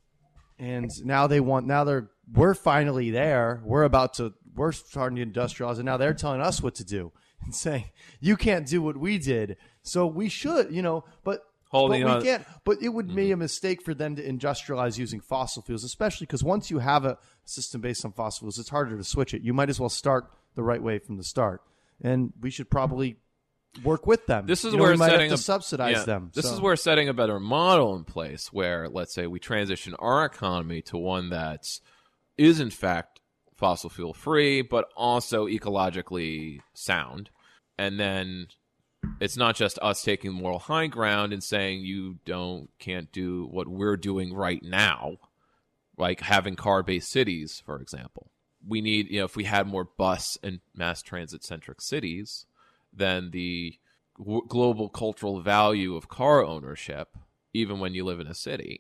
And now they want. Now they're. We're finally there. We're about to. We're starting to industrialize, and now they're telling us what to do and saying you can't do what we did. So we should, you know. But Holding but we on- can't. But it would be a mistake for them to industrialize using fossil fuels, especially because once you have a system based on fossil fuels, it's harder to switch it. You might as well start the right way from the start, and we should probably work with them. This is You know, where we might setting have to a, subsidize yeah, them. This so. is where setting a better model in place, where let's say we transition our economy to one that's is in fact fossil fuel free, but also ecologically sound, and then it's not just us taking moral high ground and saying you don't can't do what we're doing right now, like having car-based cities, for example. We need, you know, if we had more bus and mass transit-centric cities, then the w- global cultural value of car ownership, even when you live in a city,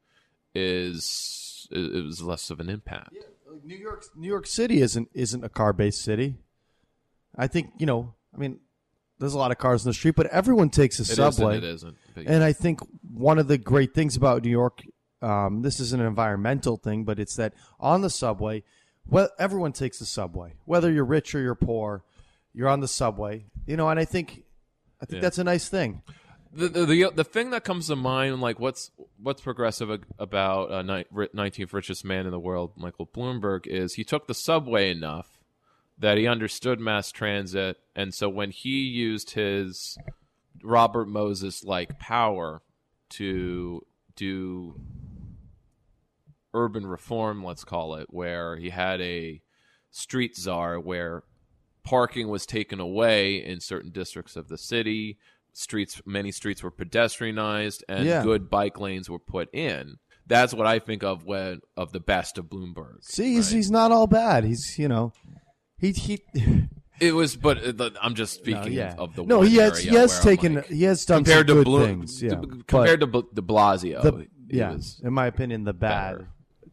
is is less of an impact. Yeah, like New York, New York City isn't isn't a car-based city. I think, you know, I mean, there's a lot of cars in the street, but everyone takes a It subway. isn't, it isn't. But- And I think one of the great things about New York, um, this is an environmental thing, but it's that on the subway, well, everyone takes the subway, whether you're rich or you're poor, you're on the subway, you know. And I think, I think Yeah. that's a nice thing. The, the the the thing that comes to mind, like what's what's progressive ag- about uh, ni- ri- nineteenth richest man in the world, Michael Bloomberg, is he took the subway enough that he understood mass transit, and so when he used his Robert Moses like power to do urban reform, let's call it, where he had a street czar where parking was taken away in certain districts of the city. Streets, many streets were pedestrianized, and Yeah. good bike lanes were put in. That's what I think of when of the best of Bloomberg. See, he's, he's not all bad. He's, you know, he he. It was, but uh, the- I'm just No, speaking yeah. of, of the no, one he has area he has where I'm taken like- he has done compared some to good Blo- things. Yeah, to- compared to Bl- De Blasio. the, he yeah, was in my opinion, the bad better.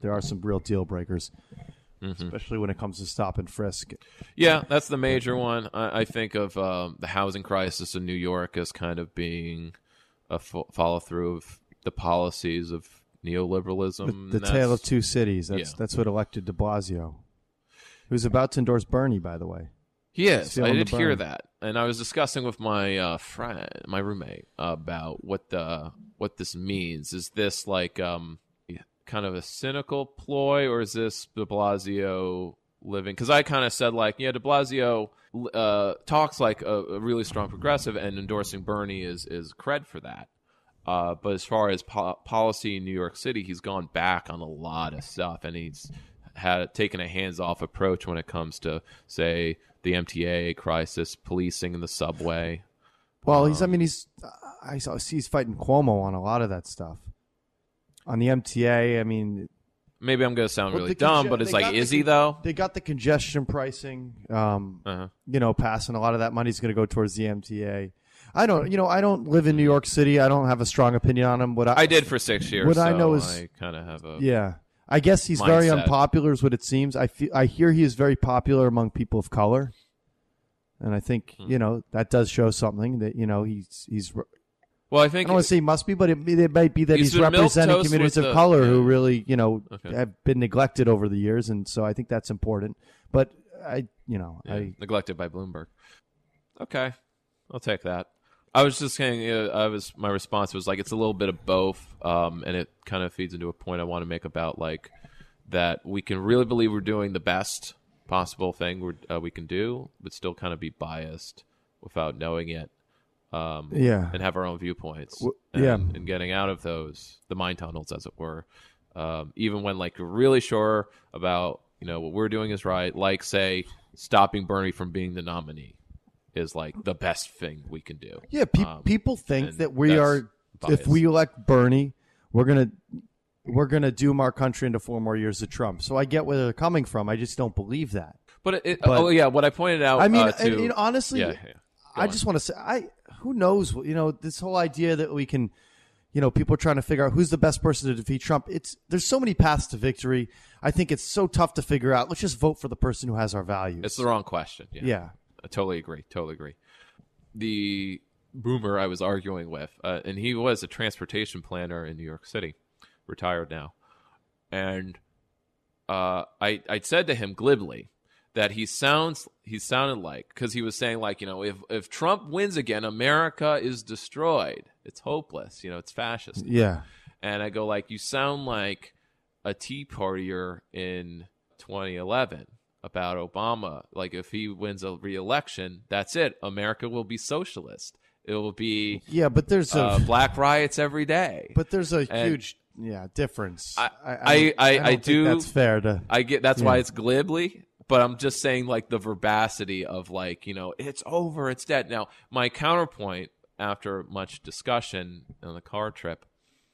there are some real deal breakers, mm-hmm. especially when it comes to stop and frisk. Yeah, that's the major one. I, I think of um, the housing crisis in New York as kind of being a fo- follow-through of the policies of neoliberalism. The, the tale of two cities. That's yeah. that's what elected de Blasio, who's about to endorse Bernie, by the way. He is. I did the hear burn. that, and I was discussing with my uh, friend, my roommate, about what the what this means. Is this like um, kind of a cynical ploy, or is this de Blasio living? Because I kind of said like, yeah, de Blasio uh, talks like a, a really strong progressive, and endorsing Bernie is is cred for that. Uh, but as far as po- policy in New York City, he's gone back on a lot of stuff, and he's had taken a hands-off approach when it comes to, say, the M T A crisis, policing in the subway. Well, um, he's. I mean, he's. I saw he's fighting Cuomo on a lot of that stuff. On the M T A, I mean, maybe I'm going to sound well, really the dumb, conge- but it's they like, got is the, he though? They got the congestion pricing. Um, uh-huh. You know, passing a lot of that money is going to go towards the M T A. I don't. You know, I don't live in New York City. I don't have a strong opinion on him. What I, I did for six years. What so I know is, I kind of have a yeah. I guess he's mindset. very unpopular, is what it seems. I feel, I hear he is very popular among people of color, and I think hmm. you know that does show something that you know he's he's. Well, I think I don't want to say he must be, but it, it might be that he's he's, been representing milquetoast communities with of the- color yeah. who really you know Okay. have been neglected over the years, and so I think that's important. But I, you know, Yeah, I neglected by Bloomberg. Okay, I'll take that. I was just saying, uh, I was my response was like it's a little bit of both, um, and it kind of feeds into a point I want to make about like that we can really believe we're doing the best possible thing we're, uh, we can do, but still kind of be biased without knowing it, um, Yeah. and have our own viewpoints, W- and, yeah. and getting out of those the mind tunnels, as it were, um, even when like you're really sure about you know what we're doing is right, like say stopping Bernie from being the nominee is like the best thing we can do. Yeah, pe- Um, people think and that we that's are. bias. If we elect Bernie, we're gonna we're gonna doom our country into four more years of Trump. So I get where they're coming from. I just don't believe that. But, it, it, But- oh yeah, what I pointed out. I mean, uh, to, and, you know, honestly, yeah, yeah. Go I on. just want to say, I who knows? You know, this whole idea that we can, you know, people are trying to figure out who's the best person to defeat Trump. It's there's so many paths to victory. I think it's so tough to figure out. Let's just vote for the person who has our values. It's the wrong question. Yeah. Yeah. I totally agree. Totally agree. The boomer I was arguing with, uh, and he was a transportation planner in New York City, retired now, and uh, I I said to him glibly that he sounds he sounded like because he was saying like you know if if Trump wins again, America is destroyed. It's hopeless. You know, it's fascist. Yeah. And I go like you sound like a Tea Partier in twenty eleven. About Obama, like if he wins a re-election, that's it. America will be socialist. It will be Yeah, but there's a uh, black riots every day. But there's a And huge yeah difference. I I I, don't- I, I don't I think do. that's fair to- I get that's yeah. why it's glibly. But I'm just saying like the verbacity of like you know it's over, it's dead. Now my counterpoint after much discussion on the car trip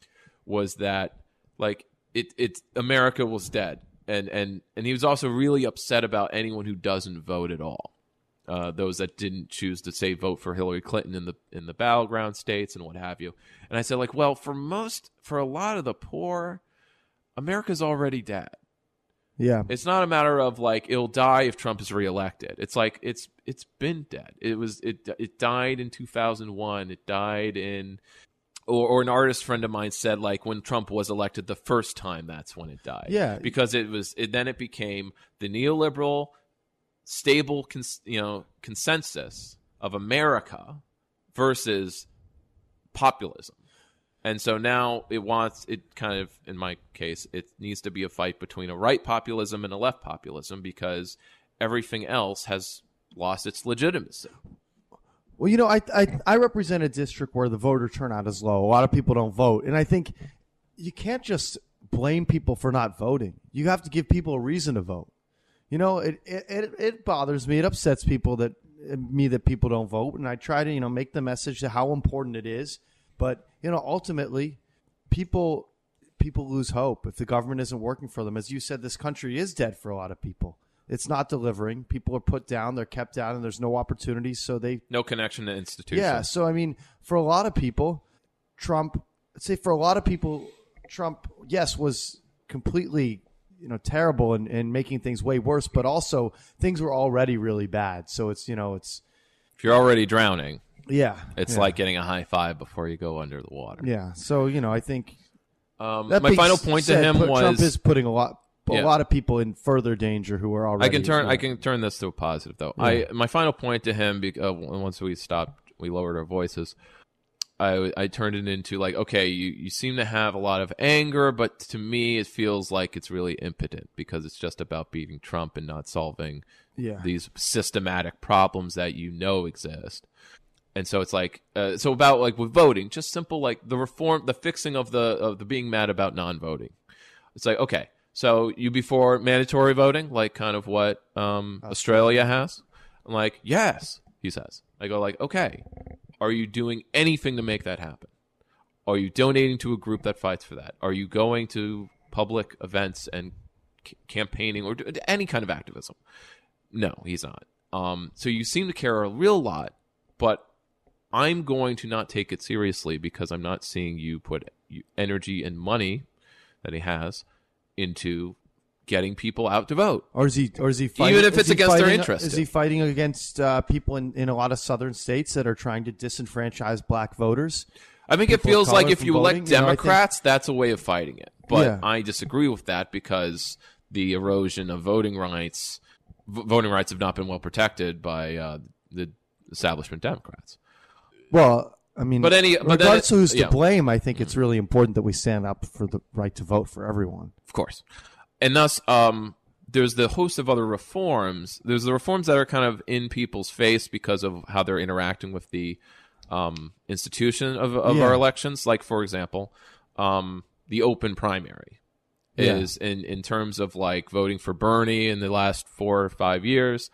was that like it it America was dead. And, and and he was also really upset about anyone who doesn't vote at all, uh, those that didn't choose to say vote for Hillary Clinton in the in the battleground states and what have you. And I said like, well, for most, for a lot of the poor, America's already dead. Yeah. It's not a matter of like it'll die if Trump is reelected. It's like it's it's been dead. It was it it died in two thousand one. It died in. Or, or an artist friend of mine said, like, when Trump was elected the first time, that's when it died. Yeah. Because it was, it, then it became the neoliberal, stable, cons, you know, consensus of America versus populism. And so now it wants, it kind of, in my case, it needs to be a fight between a right populism and a left populism because everything else has lost its legitimacy. Well, you know, I, I I represent a district where the voter turnout is low. A lot of people don't vote. And I think you can't just blame people for not voting. You have to give people a reason to vote. You know, it it, it bothers me. It upsets people that me that people don't vote. And I try to, you know, make the message to how important it is. But, you know, ultimately, people people lose hope if the government isn't working for them. As you said, this country is dead for a lot of people. It's not delivering. People are put down. They're kept down, and there's no opportunities. So they no connection to institutions. Yeah. So I mean, for a lot of people, Trump. Let's say for a lot of people, Trump, yes, was completely, you know, terrible and, and making things way worse. But also, things were already really bad. So it's, you know, it's if you're already drowning, yeah, it's yeah. like getting a high five before you go under the water. Yeah. So you know, I think um, that my being final point said, to him put- was Trump is putting a lot. A Yeah. lot of people in further danger who are already. I can turn. yeah. I can turn this to a positive, though. Yeah. I my final point to him, be- uh, once we stopped, we lowered our voices. I I turned it into like, okay, you you seem to have a lot of anger, but to me, it feels like it's really impotent because it's just about beating Trump and not solving Yeah. these systematic problems that you know exist. And so it's like, uh, so about like with voting, just simple like the reform, the fixing of the of the being mad about non-voting. It's like, okay. So you before mandatory voting, like kind of what um, Australia has? I'm like, yes, he says. I go like, okay, are you doing anything to make that happen? Are you donating to a group that fights for that? Are you going to public events and c- campaigning or do, any kind of activism? No, he's not. Um, so you seem to care a real lot, but I'm going to not take it seriously because I'm not seeing you put energy and money that he has into getting people out to vote. Or is he? Or is he? Fighting, Even if is it's he against their fighting- interest. Is he fighting against uh, people in, in a lot of southern states that are trying to disenfranchise black voters? I think it People of feels like color if from you voting? elect You know, I think- Democrats, that's a way of fighting it. But Yeah. I disagree with that because the erosion of voting rights, v- voting rights have not been well protected by uh, the establishment Democrats. Well, I mean, But any- but then regardless it- of who's yeah. to blame, I think it's really important that we stand up for the right to vote for everyone. Of course. And thus, um, there's the host of other reforms. There's the reforms that are kind of in people's face because of how they're interacting with the um, institution of, of Yeah. our elections. Like, for example, um, the open primary Yeah. is in, in terms of like voting for Bernie in the last four or five years.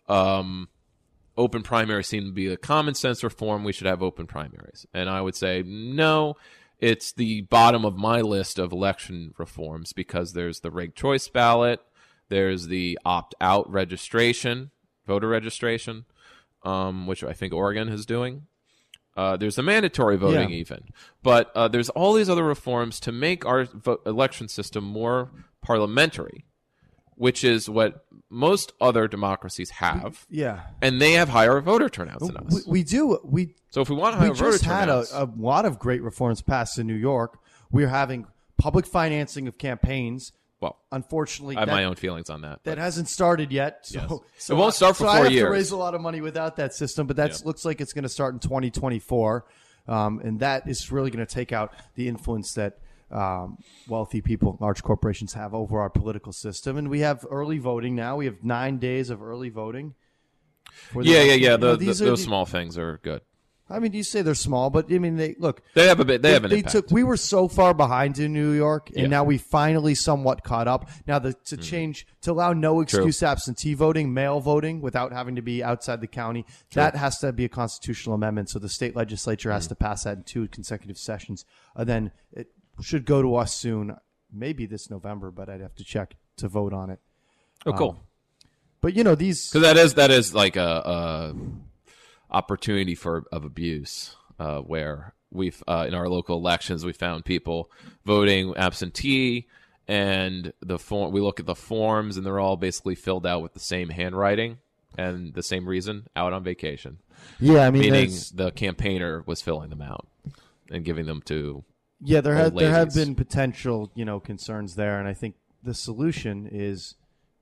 Um, open primaries seem to be a common sense reform. We should have open primaries. And I would say, no, it's the bottom of my list of election reforms because there's the ranked choice ballot, there's the opt-out registration, voter registration, um, which I think Oregon is doing. Uh, there's the mandatory voting Yeah. even. But uh, there's all these other reforms to make our vo- election system more parliamentary, which is what most other democracies have. Yeah. And they have higher voter turnouts than us. We, we do. We So if we want we higher voter just had a, turnouts, a lot of great reforms passed in New York. We're having public financing of campaigns. Well, unfortunately, I have that, my own feelings on that. That hasn't started yet. So, Yes. so It won't start for so four I have years. to raise a lot of money without that system, but that Yeah. looks like it's going to start in twenty twenty-four, um, and that is really going to take out the influence that um, wealthy people, large corporations have over our political system. And we have early voting now. We have nine days of early voting. for the- yeah, yeah, yeah. you know, The, these the, are those the- small things are good. I mean, you say they're small, but I mean, they look. They have a bit. They have an they impact. took. We were so far behind in New York, and Yeah. now we finally somewhat caught up. Now, the, to change to allow no excuse absentee voting, mail voting, without having to be outside the county, that has to be a constitutional amendment. So the state legislature has to pass that in two consecutive sessions. And then it should go to us soon, maybe this November, but I'd have to check to vote on it. Oh, cool. Um, but you know these because that is that is like a, a opportunity for of abuse. Uh, where we've uh, in our local elections we found people voting absentee, and the form we look at the forms and they're all basically filled out with the same handwriting and the same reason, out on vacation. Yeah, I mean, meaning there's- the campaigner was filling them out and giving them to Yeah, there old have there have ladies. been potential, you know, concerns there, and I think the solution is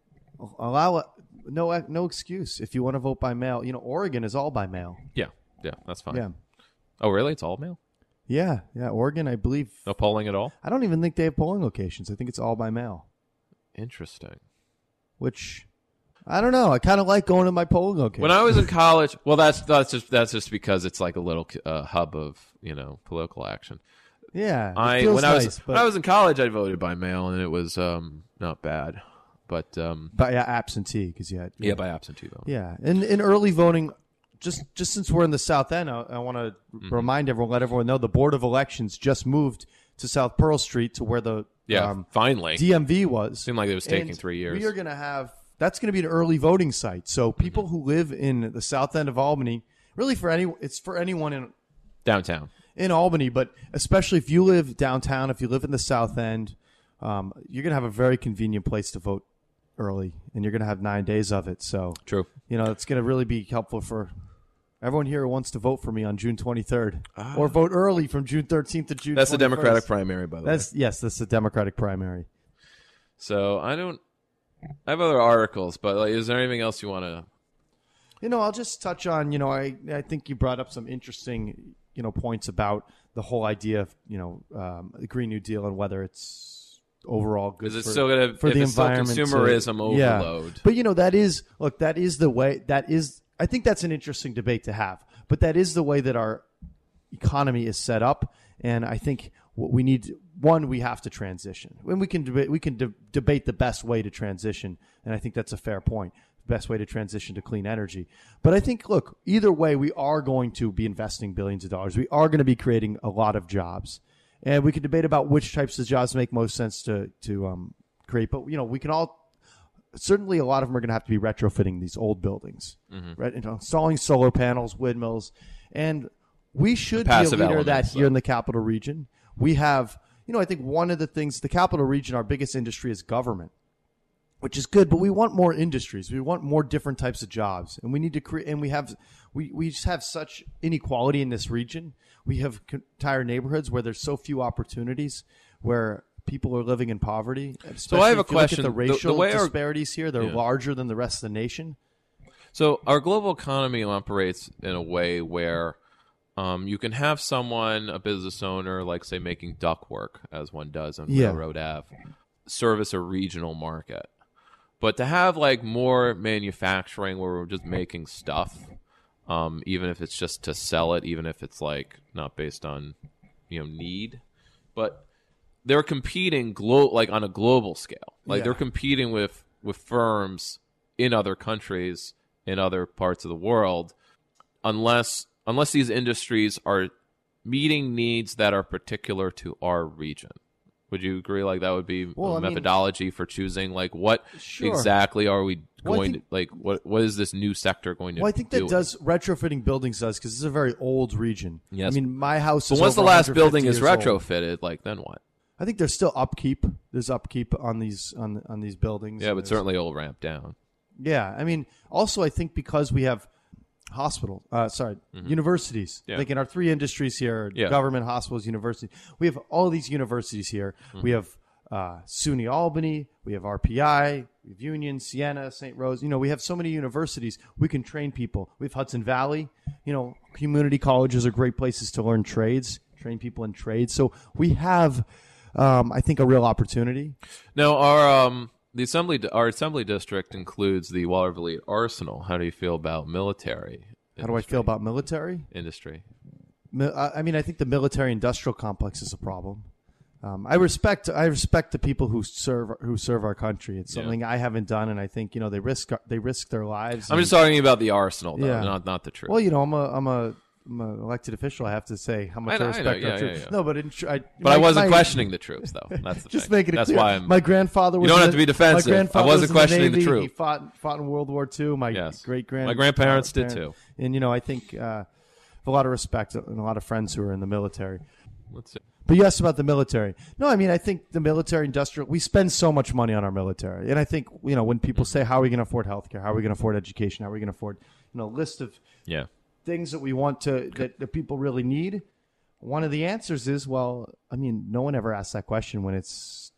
allow no no excuse if you want to vote by mail. You know, Oregon is all by mail. Yeah, yeah, that's fine. Yeah. Oh, really? It's all mail? Yeah, yeah. Oregon, I believe. No polling at all? I don't even think they have polling locations. I think it's all by mail. Interesting. Which I don't know. I kind of like going to my polling location. When I was in college, well, that's that's just that's just because it's like a little uh, hub of you know political action. Yeah, it I feels when I was nice, when but- I was in college, I voted by mail, and it was um, not bad. But um, by yeah, absentee because you had yeah, by absentee vote. Yeah, and in early voting, just just since we're in the South End, I, I want to Mm-hmm. remind everyone, let everyone know the Board of Elections just moved to South Pearl Street to where the Yeah, um, finally. D M V was. Seemed like it was taking And three years. We are going to have that's going to be an early voting site. So Mm-hmm. people who live in the South End of Albany, really for any, it's for anyone in Downtown. in Albany, but especially if you live downtown, if you live in the South End, um, you're going to have a very convenient place to vote early, and you're going to have nine days of it. So, true. You know, it's going to really be helpful for everyone here who wants to vote for me on June twenty-third, ah. or vote early from June thirteenth to June. That's twenty-first. the Democratic primary, by the that's, way. Yes, that's the Democratic primary. So I don't. I have other articles, but like, is there anything else you want to? You know, I'll just touch on. You know, I I think you brought up some interesting you know points about the whole idea of you know um, the Green New Deal and whether it's overall good. Is it for, still gonna, for if the it's still environment? consumerism to, overload. Yeah. But you know that is look that is the way that is. I think that's an interesting debate to have. But that is the way that our economy is set up, and I think what we need one we have to transition. When we can debate, we can de- debate the best way to transition, and I think that's a fair point. The best way to transition to clean energy. But I think, look, either way, we are going to be investing billions of dollars. We are going to be creating a lot of jobs. And we can debate about which types of jobs make most sense to to um, create. But, you know, we can all – certainly a lot of them are going to have to be retrofitting these old buildings, mm-hmm. right? You know, installing solar panels, windmills. And we should be a Passive leader of that elements, here though. in the capital region. We have – you know, I think one of the things – the capital region, our biggest industry is government, which is good, but we want more industries. We want more different types of jobs. And we need to create – and we have – we we just have such inequality in this region. We have entire neighborhoods where there's so few opportunities, where people are living in poverty. So I have a if you look at question. the The- racial the way our- disparities here, they're Yeah. larger than the rest of the nation. So our global economy operates in a way where um, you can have someone, a business owner, like say making ductwork, as one does on Yeah. Railroad Avenue, service a regional market. But to have like more manufacturing where we're just making stuff, um, even if it's just to sell it, even if it's like not based on you know need, but they're competing glo- like on a global scale. Like Yeah. they're competing with with firms in other countries, in other parts of the world, unless unless these industries are meeting needs that are particular to our region. Would you agree? Like that would be Well, a I mean- methodology for choosing like what Sure. exactly are we Well, I going think- to like what what is this new sector going to Well, I think do? that does retrofitting buildings does because it's a very old region. Yes. I mean, my house But is once the over last one hundred building fifty is years old. retrofitted, like then what? I think there's still upkeep. There's upkeep on these on on these buildings. Yeah, and but there's- certainly it'll ramp down. Yeah, I mean, also I think because we have hospital, uh, sorry, Mhm. universities. Yeah. Like in our three industries here, Yeah. government, hospitals, universities. We have all these universities here. Mhm. We have uh, SUNY Albany. We have R P I. We have Union, Siena, Saint Rose. You know, we have so many universities. We can train people. We have Hudson Valley. You know, community colleges are great places to learn trades, train people in trades. So we have, um, I think, a real opportunity. Now, our um, the assembly, our assembly district includes the Waterville Arsenal. How do you feel about military? How do I feel about military industry? Mi- I I mean, I think the military-industrial complex is a problem. Um, I respect I respect the people who serve who serve our country. It's Yeah. something I haven't done, and I think you know they risk they risk their lives. I'm and- just talking about the arsenal, though, Yeah. not not the troops. Well, you know, I'm a I'm a I'm an elected official. I have to say how much I I, know, I respect know, our yeah, yeah, troops. yeah. No, but in, tr- I, But I my- wasn't my- questioning the troops, though. That's the just thing. making it That's clear. why I'm- My grandfather was. You don't in have the- to be defensive. My grandfather I wasn't was in questioning the Navy. troop. He fought fought in World War Two. My Yes. great grand My grandparents did, parent- too. And you know, I think uh, I have a lot of respect and a lot of friends who are in the military. Let's see. But you asked about the military. No, I mean, I think the military industrial, we spend so much money on our military. And I think, you know, when people say, how are we going to afford healthcare? How are we going to afford education? How are we going to afford, you know, a list of Yeah. things that we want to, that, that people really need? One of the answers is, well, I mean, no one ever asks that question when it's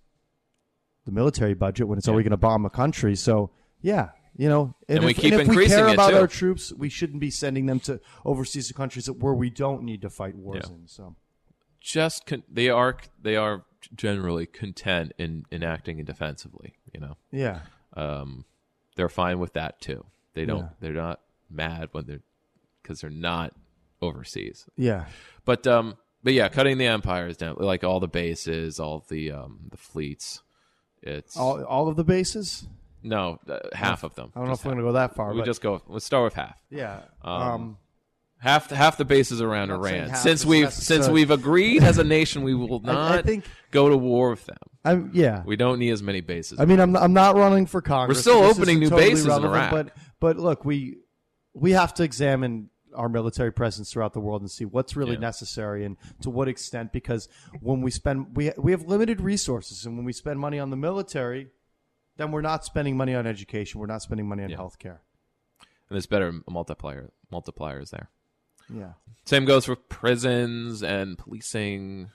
the military budget, when it's, Yeah. are we going to bomb a country? So, yeah, you know, And we if, keep and if we increasing care it, about too. our troops, we shouldn't be sending them to overseas countries that, where we don't need to fight wars Yeah. in. So. Just con- they are they are generally content in, in acting defensively. You know. Yeah. Um, they're fine with that too. They don't. Yeah. They're not mad when they're because they're not overseas. Yeah. But um, but yeah, cutting the empires down, like all the bases, all the um, the fleets. It's All, all of the bases? no uh, half of them. I don't know Just if we're half. going to go that far. We but just go. Let's start with half. Yeah. Um, Um, half half the bases around I'm not saying Iran. half Since is we've necessary. since we've agreed as a nation, we will I- I not think- go to war with them. I'm, yeah. We don't need as many bases. I mean, I'm I'm not running for Congress. We're still so this opening isn't new totally bases in relevant, Iraq. But but look, we we have to examine our military presence throughout the world and see what's really Yeah. necessary and to what extent. Because when we spend, we we have limited resources, and when we spend money on the military, then we're not spending money on education. We're not spending money on Yeah. healthcare. And there's better multiplier multipliers there. Yeah. Same goes for prisons and policing.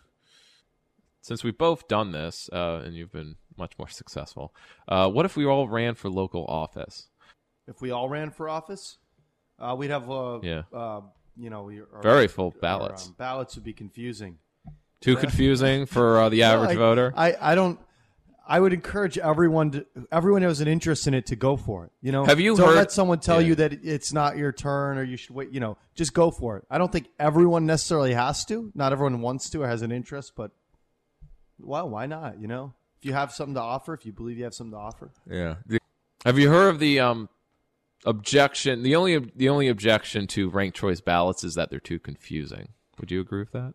Since we've both done this, uh, and you've been much more successful, uh, what if we all ran for local office? If we all ran for office, uh, we'd have, uh, Yeah. uh, you know, we- our, Very full our, ballots. um, ballots would be confusing. Too Uh, confusing for uh, the No, average I- voter? I, I don't. I would encourage everyone to, everyone who has an interest in it to go for it. You know, Have you don't heard- let someone tell Yeah. you that it's not your turn or you should wait. You know, just go for it. I don't think everyone necessarily has to. Not everyone wants to or has an interest, but well, why not? You know, if you have something to offer, if you believe you have something to offer. Yeah. Have you heard of the um, objection? The only the only objection to ranked choice ballots is that they're too confusing. Would you agree with that?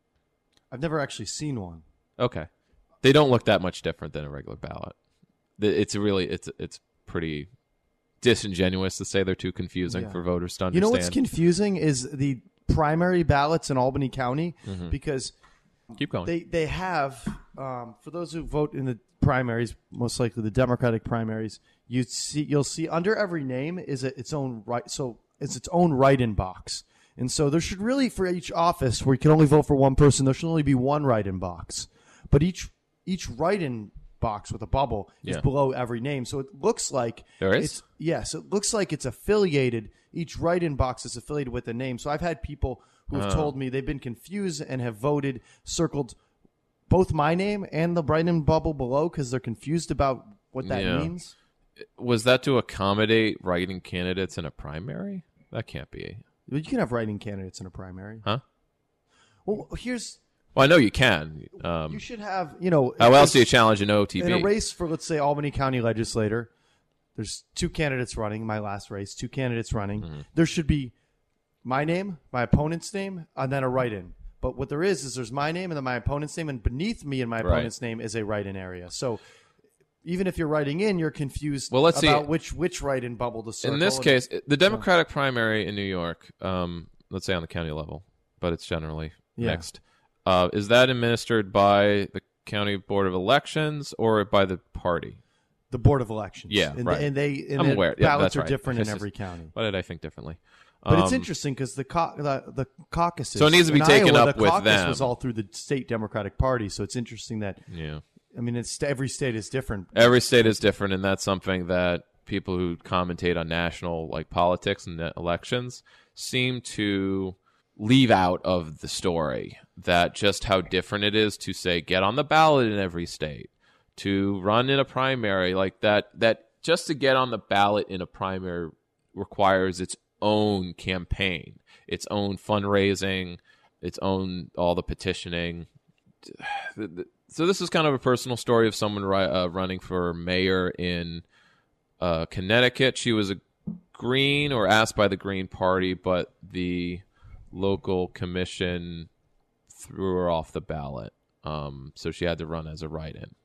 I've never actually seen one. Okay. They don't look that much different than a regular ballot. The- It's really it's it's pretty disingenuous to say they're too confusing Yeah. for voters to You understand. know what's confusing is the primary ballots in Albany County Mhm. because Keep going. They they have um, for those who vote in the primaries, most likely the Democratic primaries. You see, you'll see under every name is a, its own right. So it's its own write-in box, and so there should really for each office where you can only vote for one person, there should only be one write-in box. But each each write-in box with a bubble is Yeah. below every name, so it looks like There is? It's, yes, it looks like it's affiliated. Each write-in box is affiliated with a name. So I've had people who have Oh. told me they've been confused and have voted, circled both my name and the write-in bubble below because they're confused about what that Yeah. means. Was that to accommodate writing candidates in a primary? That can't be. You can have write-in candidates in a primary. Huh? Well, here's Well, I know you can. Um, you should have, you know. How else do you it's- challenge an O T B? In a race for, let's say, Albany County legislator, there's two candidates running, my last race, two candidates running. Mm-hmm. There should be my name, my opponent's name, and then a write-in. But what there is is there's my name and then my opponent's name, and beneath me and my Right. opponent's name is a write-in area. So even if you're writing in, you're confused Well, let's see. about which which write-in bubble to circle. In this And- case, the Democratic primary in New York, um, let's say on the county level, but it's generally Yeah. mixed, uh, is that administered by the County Board of Elections or by the party? The Board of Elections. Yeah, and, right. and they and I'm the aware. Yeah, ballots that's are right. different in This is- every county. Why did I think differently? But it's Um, interesting because the, cau- the the caucuses. So it needs to be in taken Iowa, up the with caucus them. was all through the state Democratic Party, so it's interesting that. Yeah. I mean, it's every state is different. Every state is different, and that's something that people who commentate on national like politics and elections seem to leave out of the story. That just how different it is to say get on the ballot in every state, to run in a primary like that. That just to get on the ballot in a primary requires its own campaign, its own fundraising, its own all the petitioning. So this is kind of a personal story of someone ri- uh, running for mayor in uh, Connecticut. She was a Green or asked by the Green Party, but the local commission threw her off the ballot. Um, so she had to run as a write-in.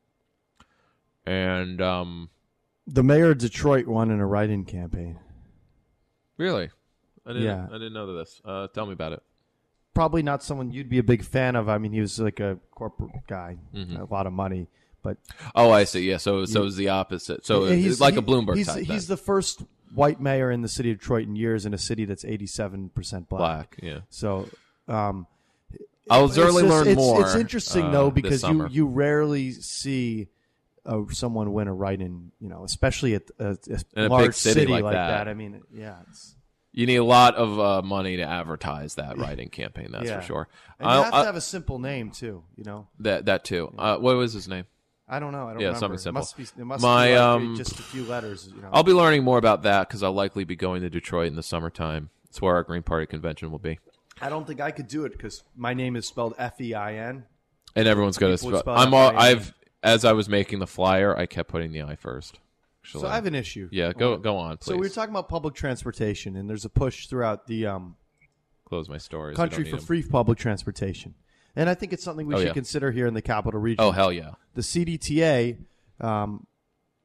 And um, The mayor of Detroit won in a write-in campaign. really, I didn't. Yeah. I didn't know this. Uh, tell me about it. Probably not someone you'd be a big fan of. I mean, he was like a corporate guy, Mhm. a lot of money, but Oh, I see. Yeah. So so it's the opposite. So And it's like a he- Bloomberg He's, type. he's then. the first white mayor in the city of Detroit in years in a city that's eighty-seven percent black. Black, yeah. So, um, I'll it's certainly just- learn it's, more, It's interesting uh, though this because you summer. you rarely see uh, someone win a write-in. You know, especially at a, a In a large big city like that. I mean, yeah. It's, You need a lot of uh, money to advertise that writing campaign. That's yeah. for sure. And you I'll- have to I- have a simple name too. You know. that that too. Uh, what was his name? I don't know. I don't yeah, remember. something It simple. must be- it must My be like um, just a few letters, you know. I'll be learning more about that because I'll likely be going to Detroit in the summertime. It's where our Green Party convention will be, I don't think I could do it because my name is spelled F E I N. and everyone's going to. People would Spell, spell I'm it all. F I N. I've as I was making the flyer, I kept putting the I first. So I have an issue. Yeah, go go on, please. So we were talking about public transportation, and there's a push throughout the um, Close my stories. We country don't for need 'em. free public transportation, and I think it's something we Oh, should yeah. consider here in the capital region. Oh, hell yeah. The C D T A um,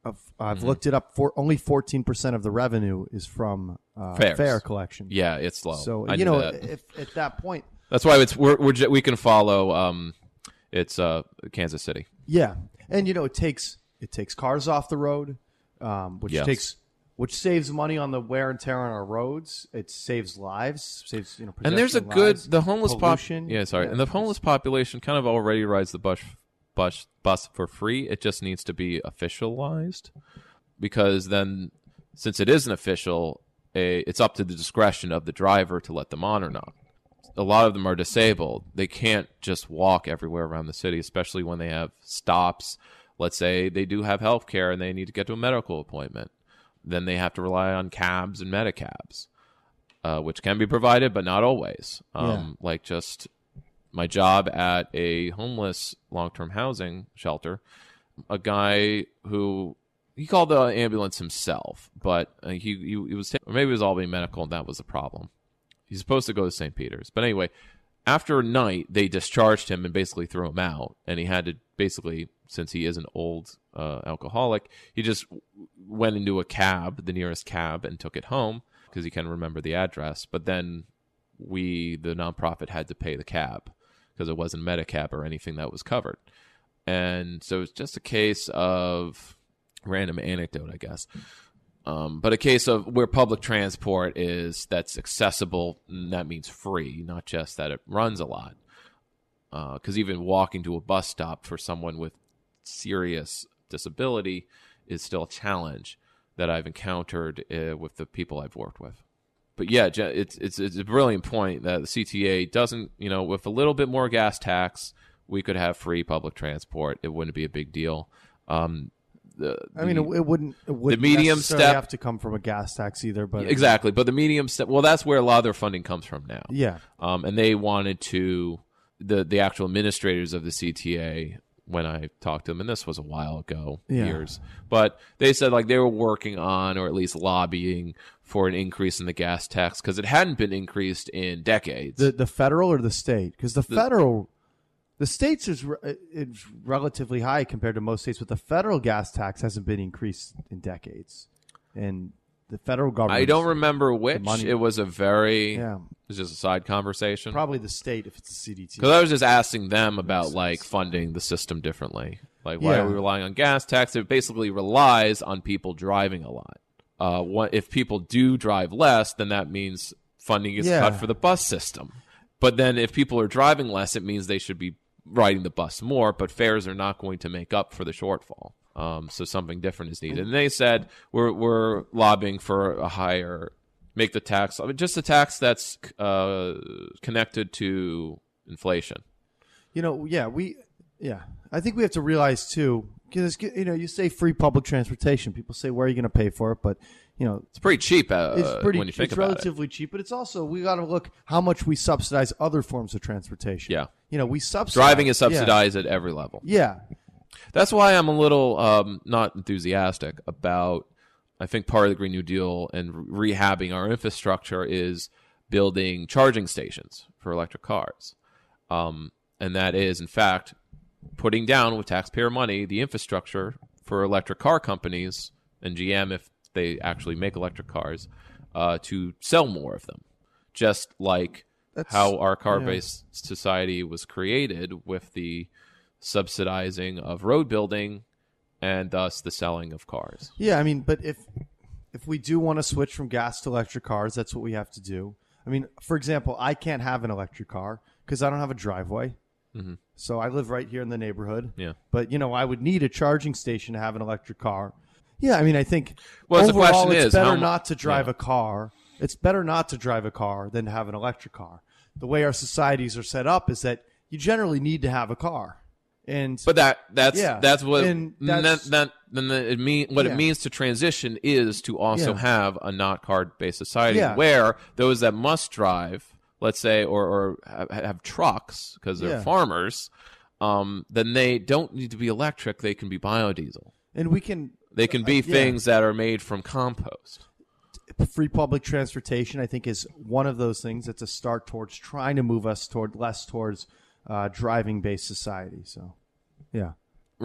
of, I've Mhm. looked it up. For only fourteen percent of the revenue is from uh, Fares. fare collection. Yeah, it's low. So I you knew know, that. if at that point, That's why it's we're, we're ju- we can follow. Um, it's uh, Kansas City. yeah, and you know, it takes it takes cars off the road, um, which Yes. takes which saves money on the wear and tear on our roads. It saves lives, saves you know. And there's a pedestrian good lives, the homeless pop. pollution. Yeah, sorry, Yeah. and the homeless population kind of already rides the bus bus bus for free. It just needs to be officialized, because then, since it isn't official, a it's up to the discretion of the driver to let them on or not. A lot of them are disabled. They can't just walk everywhere around the city, especially when they have stops. Let's say they do have health care and they need to get to a medical appointment. Then they have to rely on cabs and medicabs, uh, which can be provided, but not always. Um, Yeah. Like just my job at a homeless long-term housing shelter, a guy who, he called the ambulance himself, but uh, he, he, he was, or maybe it was Albany Medical and that was the problem. He's supposed to go to Saint Peter's. But anyway, after a night, they discharged him and basically threw him out. And he had to basically, since he is an old uh, alcoholic, he just went into a cab, the nearest cab, and took it home because he can remember the address. But then we, the nonprofit, had to pay the cab because it wasn't Medicab or anything that was covered. And so it's just a case of random anecdote, I guess. Um, but a case of where public transport is that's accessible, and that means free, not just that it runs a lot. Because uh, even walking to a bus stop for someone with serious disability is still a challenge that I've encountered uh, with the people I've worked with. But yeah, it's it's it's a brilliant point that the C T A doesn't, you know, with a little bit more gas tax, we could have free public transport. It wouldn't be a big deal. Um, The, I mean, the, it, it wouldn't. It wouldn't the medium necessarily step have to come from a gas tax either, but exactly. But the medium step, well, that's where a lot of their funding comes from now. Yeah. Um, and they wanted to the the actual administrators of the C T A, when I talked to them, and this was a while ago, Yeah. years, but they said like they were working on, or at least lobbying for an increase in the gas tax because it hadn't been increased in decades. the the federal or the state, because the, The- federal, the states is re- it's relatively high compared to most states, but the federal gas tax hasn't been increased in decades, and the federal government. I don't remember which. money- It was a very, Yeah. it was just a side conversation. Probably the state if it's the C D T. Because I was just asking them about like funding the system differently. Like, why Yeah. are we relying on gas tax? It basically relies on people driving a lot. Uh, what if people do drive less? Then that means funding is Yeah. cut for the bus system. But then if people are driving less, it means they should be riding the bus more. But fares are not going to make up for the shortfall. Um, so something different is needed. And they said we're we're lobbying for a higher, make the tax I mean, just a tax that's uh, connected to inflation. You know, yeah, we, yeah, I think we have to realize too, because you know, you say free public transportation, people say, where are you going to pay for it? But you know, It's pretty cheap uh, it's pretty, when you think it's about it. relatively cheap, but it's also we got to look how much we subsidize other forms of transportation. Yeah, you know, we subsidize driving is yeah. subsidized at every level. Yeah, That's why I'm a little um, not enthusiastic about, I think part of the Green New Deal and rehabbing our infrastructure is building charging stations for electric cars. Um, and that is, in fact, putting down with taxpayer money the infrastructure for electric car companies and G M, if they actually make electric cars, uh, to sell more of them. Just like That's- how our car-based society was created with the subsidizing of road building and thus the selling of cars. yeah. I mean, but if if we do want to switch from gas to electric cars, that's what we have to do. I mean, for example, I can't have an electric car because I don't have a driveway. Mhm. So I live right here in the neighborhood. Yeah. But, you know, I would need a charging station to have an electric car. Yeah, I mean, I think Well, the overall question it's is, better how mu- not to drive yeah. a car. It's better not to drive a car than to have an electric car. The way our societies are set up is that you generally need to have a car. And But that that's yeah, that's what and that that's- that then the, it mean what Yeah. it means to transition is to also Yeah. have a not car based society Yeah. where those that must drive, let's say, or or have, have trucks because they're Yeah. farmers, um, then they don't need to be electric. They can be biodiesel. and we can They can be uh, yeah. things that are made from compost. free public transportation, I think, is one of those things that's a start towards trying to move us toward less towards uh, driving based society. So, yeah. Right.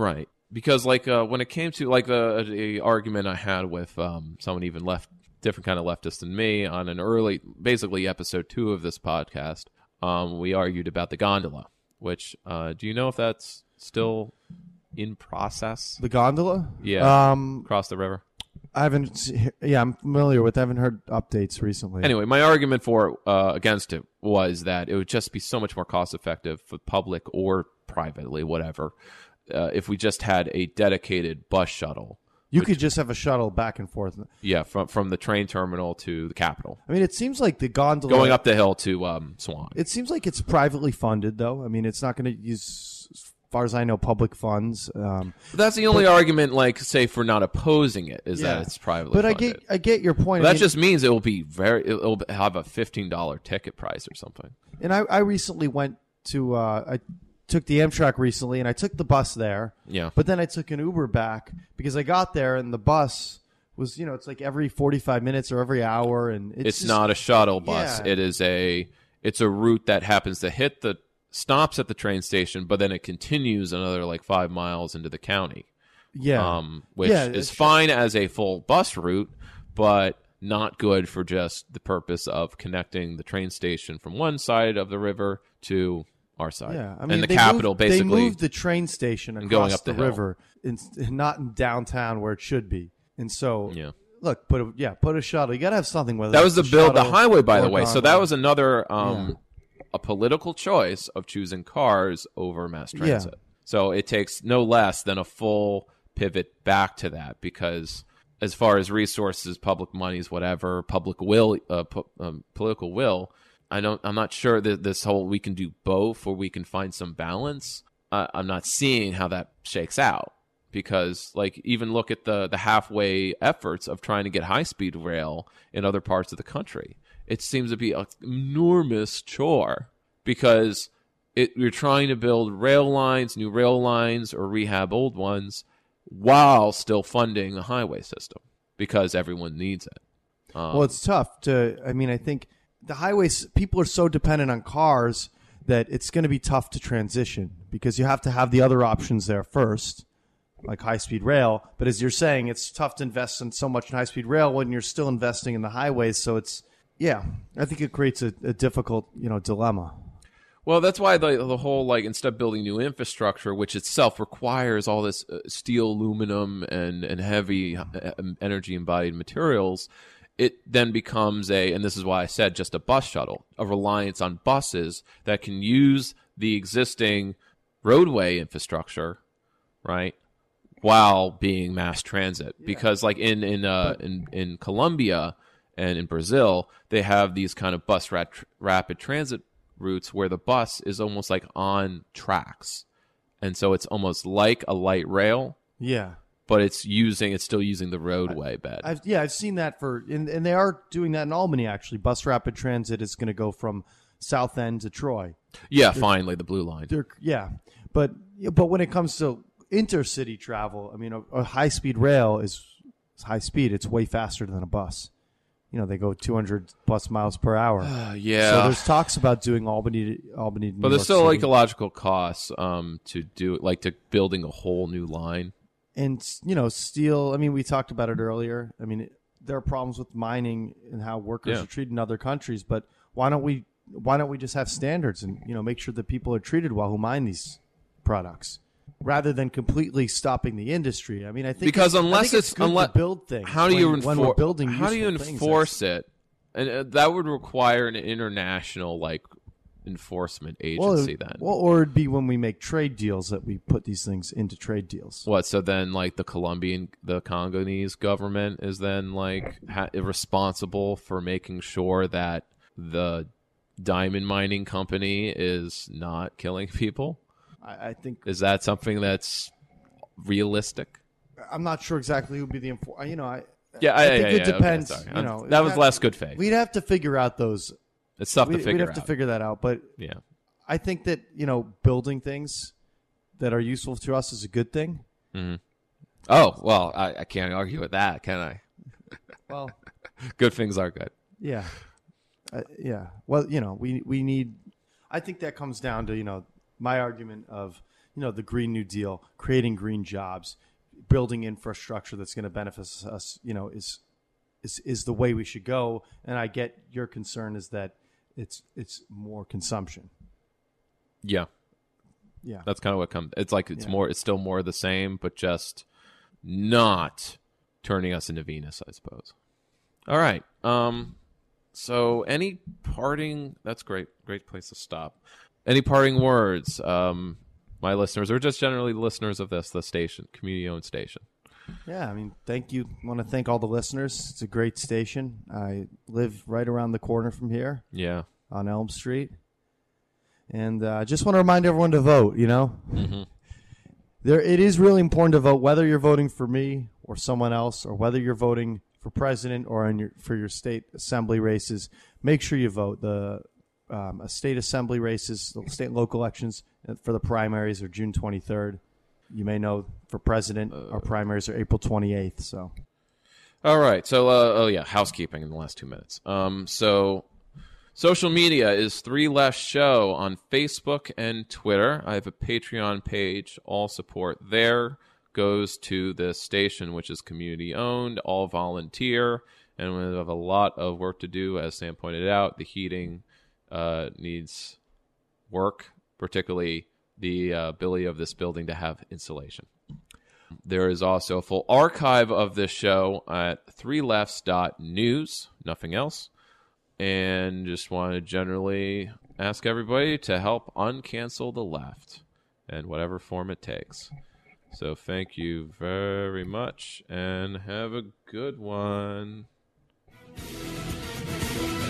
because like uh, when it came to like the, the argument I had with um, someone even left different kind of leftist than me on an early, basically episode two of this podcast, um, we argued about the gondola. Which uh, do you know if that's still in process? The gondola? Yeah, um, across the river. I haven't. se- Yeah, I'm familiar with. I haven't heard updates recently. Anyway, my argument for uh, against it was that it would just be so much more cost effective for public or privately, whatever, uh, if we just had a dedicated bus shuttle. You could just have a shuttle back and forth. Yeah, from from the train terminal to the Capitol. I mean, it seems like the gondola Going up the hill to um, Swan. It seems like it's privately funded, though. I mean, it's not going to use, as far as I know, public funds. Um, But that's the only but- argument, like, say, for not opposing it, is Yeah. that it's privately But I funded. get, I get your point. But I that mean- just means it will be very. It will have a fifteen dollar ticket price or something. And I, I recently went to, uh, I took the Amtrak recently, and I took the bus there. Yeah. But then I took an Uber back because I got there, and the bus was, you know, it's like every forty-five minutes or every hour, and it's, It's, just- not a shuttle bus. Yeah. It is a. It's a route that happens to hit the stops at the train station, but then it continues another like five miles into the county. Yeah. Um, which Yeah, is it's- fine as a full bus route, but not good for just the purpose of connecting the train station from one side of the river to our side. Yeah, I mean, and the they capital moved, basically they moved the train station and across going up the, the hill. river, in, not in downtown where it should be. And so, Yeah. look, put a, yeah, put a shuttle. You got to have something with it. That was to build the shuttle highway, by or the way. So gondola. that was another um, a political choice of choosing cars over mass Yeah. transit. So it takes no less than a full pivot back to that, because as far as resources, public monies, whatever, public will, uh, po- um, political will, I don't. I'm not sure that this whole we can do both or we can find some balance. Uh, I'm not seeing how that shakes out, because like even look at the the halfway efforts of trying to get high speed rail in other parts of the country. It seems to be an enormous chore, because it, you're trying to build rail lines, new rail lines, or rehab old ones, while still funding the highway system, because everyone needs it. Um, Well, it's tough to. I mean, I think the highways. People are so dependent on cars that it's going to be tough to transition, because you have to have the other options there first, like high-speed rail. But as you're saying, it's tough to invest in so much in high-speed rail when you're still investing in the highways. So it's, yeah, I think it creates a, a difficult, you know, dilemma. Well, that's why the the whole, like, instead of building new infrastructure, which itself requires all this uh, steel, aluminum, and and heavy uh, energy embodied materials, it then becomes a, and this is why I said just a bus shuttle, a reliance on buses that can use the existing roadway infrastructure, right, while being mass transit. Yeah. Because like in in uh, in in Colombia and in Brazil, they have these kind of bus rat- rapid transit routes where the bus is almost like on tracks, and so it's almost like a light rail. Yeah. But it's using it's still using the roadway bed. I've, yeah, I've seen that for, and, and they are doing that in Albany actually. Bus rapid transit is going to go from South End to Troy. Yeah, They're, finally the blue line. Yeah, but but when it comes to intercity travel, I mean, a, a high speed rail is high speed. It's way faster than a bus. You know, they go two hundred plus miles per hour. Uh, yeah. So there's talks about doing Albany, to, Albany. To New but there's York still City. ecological costs um, to do, like to building a whole new line. And, you know, steel, I mean, we talked about it earlier. I mean, there are problems with mining and how workers Yeah. are treated in other countries, but why don't we why don't we just have standards and, you know, make sure that people are treated well who mine these products, rather than completely stopping the industry? I mean, I think because it's, unless I think it's, it's good unless to build things. how do you when, when enfor- we're building how do you useful things, enforce it? And uh, that would require an international like enforcement well, agency. it- then well, or it'd be when we make trade deals that we put these things into trade deals. What? So then, like the Colombian, the Congolese government is then like ha- responsible for making sure that the diamond mining company is not killing people. I, I think is that something that's realistic? I'm not sure exactly who would be the enfor- You know, I Yeah, I yeah, think yeah, it yeah, okay, depends. sorry. You I'm- know, that we'd was have less to- good faith. We'd have to figure out those. It's tough to we'd, figure We'd have out. to figure that out, but yeah, I think that, you know, building things that are useful to us is a good thing. Mm-hmm. Oh well, I, I can't argue with that, can I? Well, good things are good. Yeah, uh, yeah. Well, you know, we we need. I think that comes down to, you know, my argument of you know, the Green New Deal, creating green jobs, building infrastructure that's going to benefit us, you know, is is is the way we should go. And I get your concern is that it's it's more consumption. Yeah. Yeah. That's kind of what comes. It's like it's Yeah. more. It's still more of the same, but just not turning us into Venus, I suppose. All right. Um. So, any parting? That's great. Great place to stop. Any parting words, um, my listeners, or just generally listeners of this, the station, community-owned station? Yeah, I mean, thank you. I want to thank all the listeners. It's a great station. I live right around the corner from here. Yeah. On Elm Street. And I uh, just want to remind everyone to vote, you know? Mm-hmm. There, it is really important to vote, whether you're voting for me or someone else, or whether you're voting for president or in your, for your state assembly races. Make sure you vote. The um, state assembly races, the state and local elections for the primaries are June twenty-third. You may know for president, uh, our primaries are April twenty-eighth. So, all right. So, uh, oh yeah, housekeeping in the last two minutes. Um, so, social media is Three Left Show on Facebook and Twitter. I have a Patreon page. All support there goes to this station, which is community owned, all volunteer, and we have a lot of work to do. As Sam pointed out, the heating uh, needs work, particularly the uh, ability of this building to have insulation. There is also a full archive of this show at three lefts dot news, nothing else. And just want to generally ask everybody to help uncancel the left in whatever form it takes. So thank you very much and have a good one.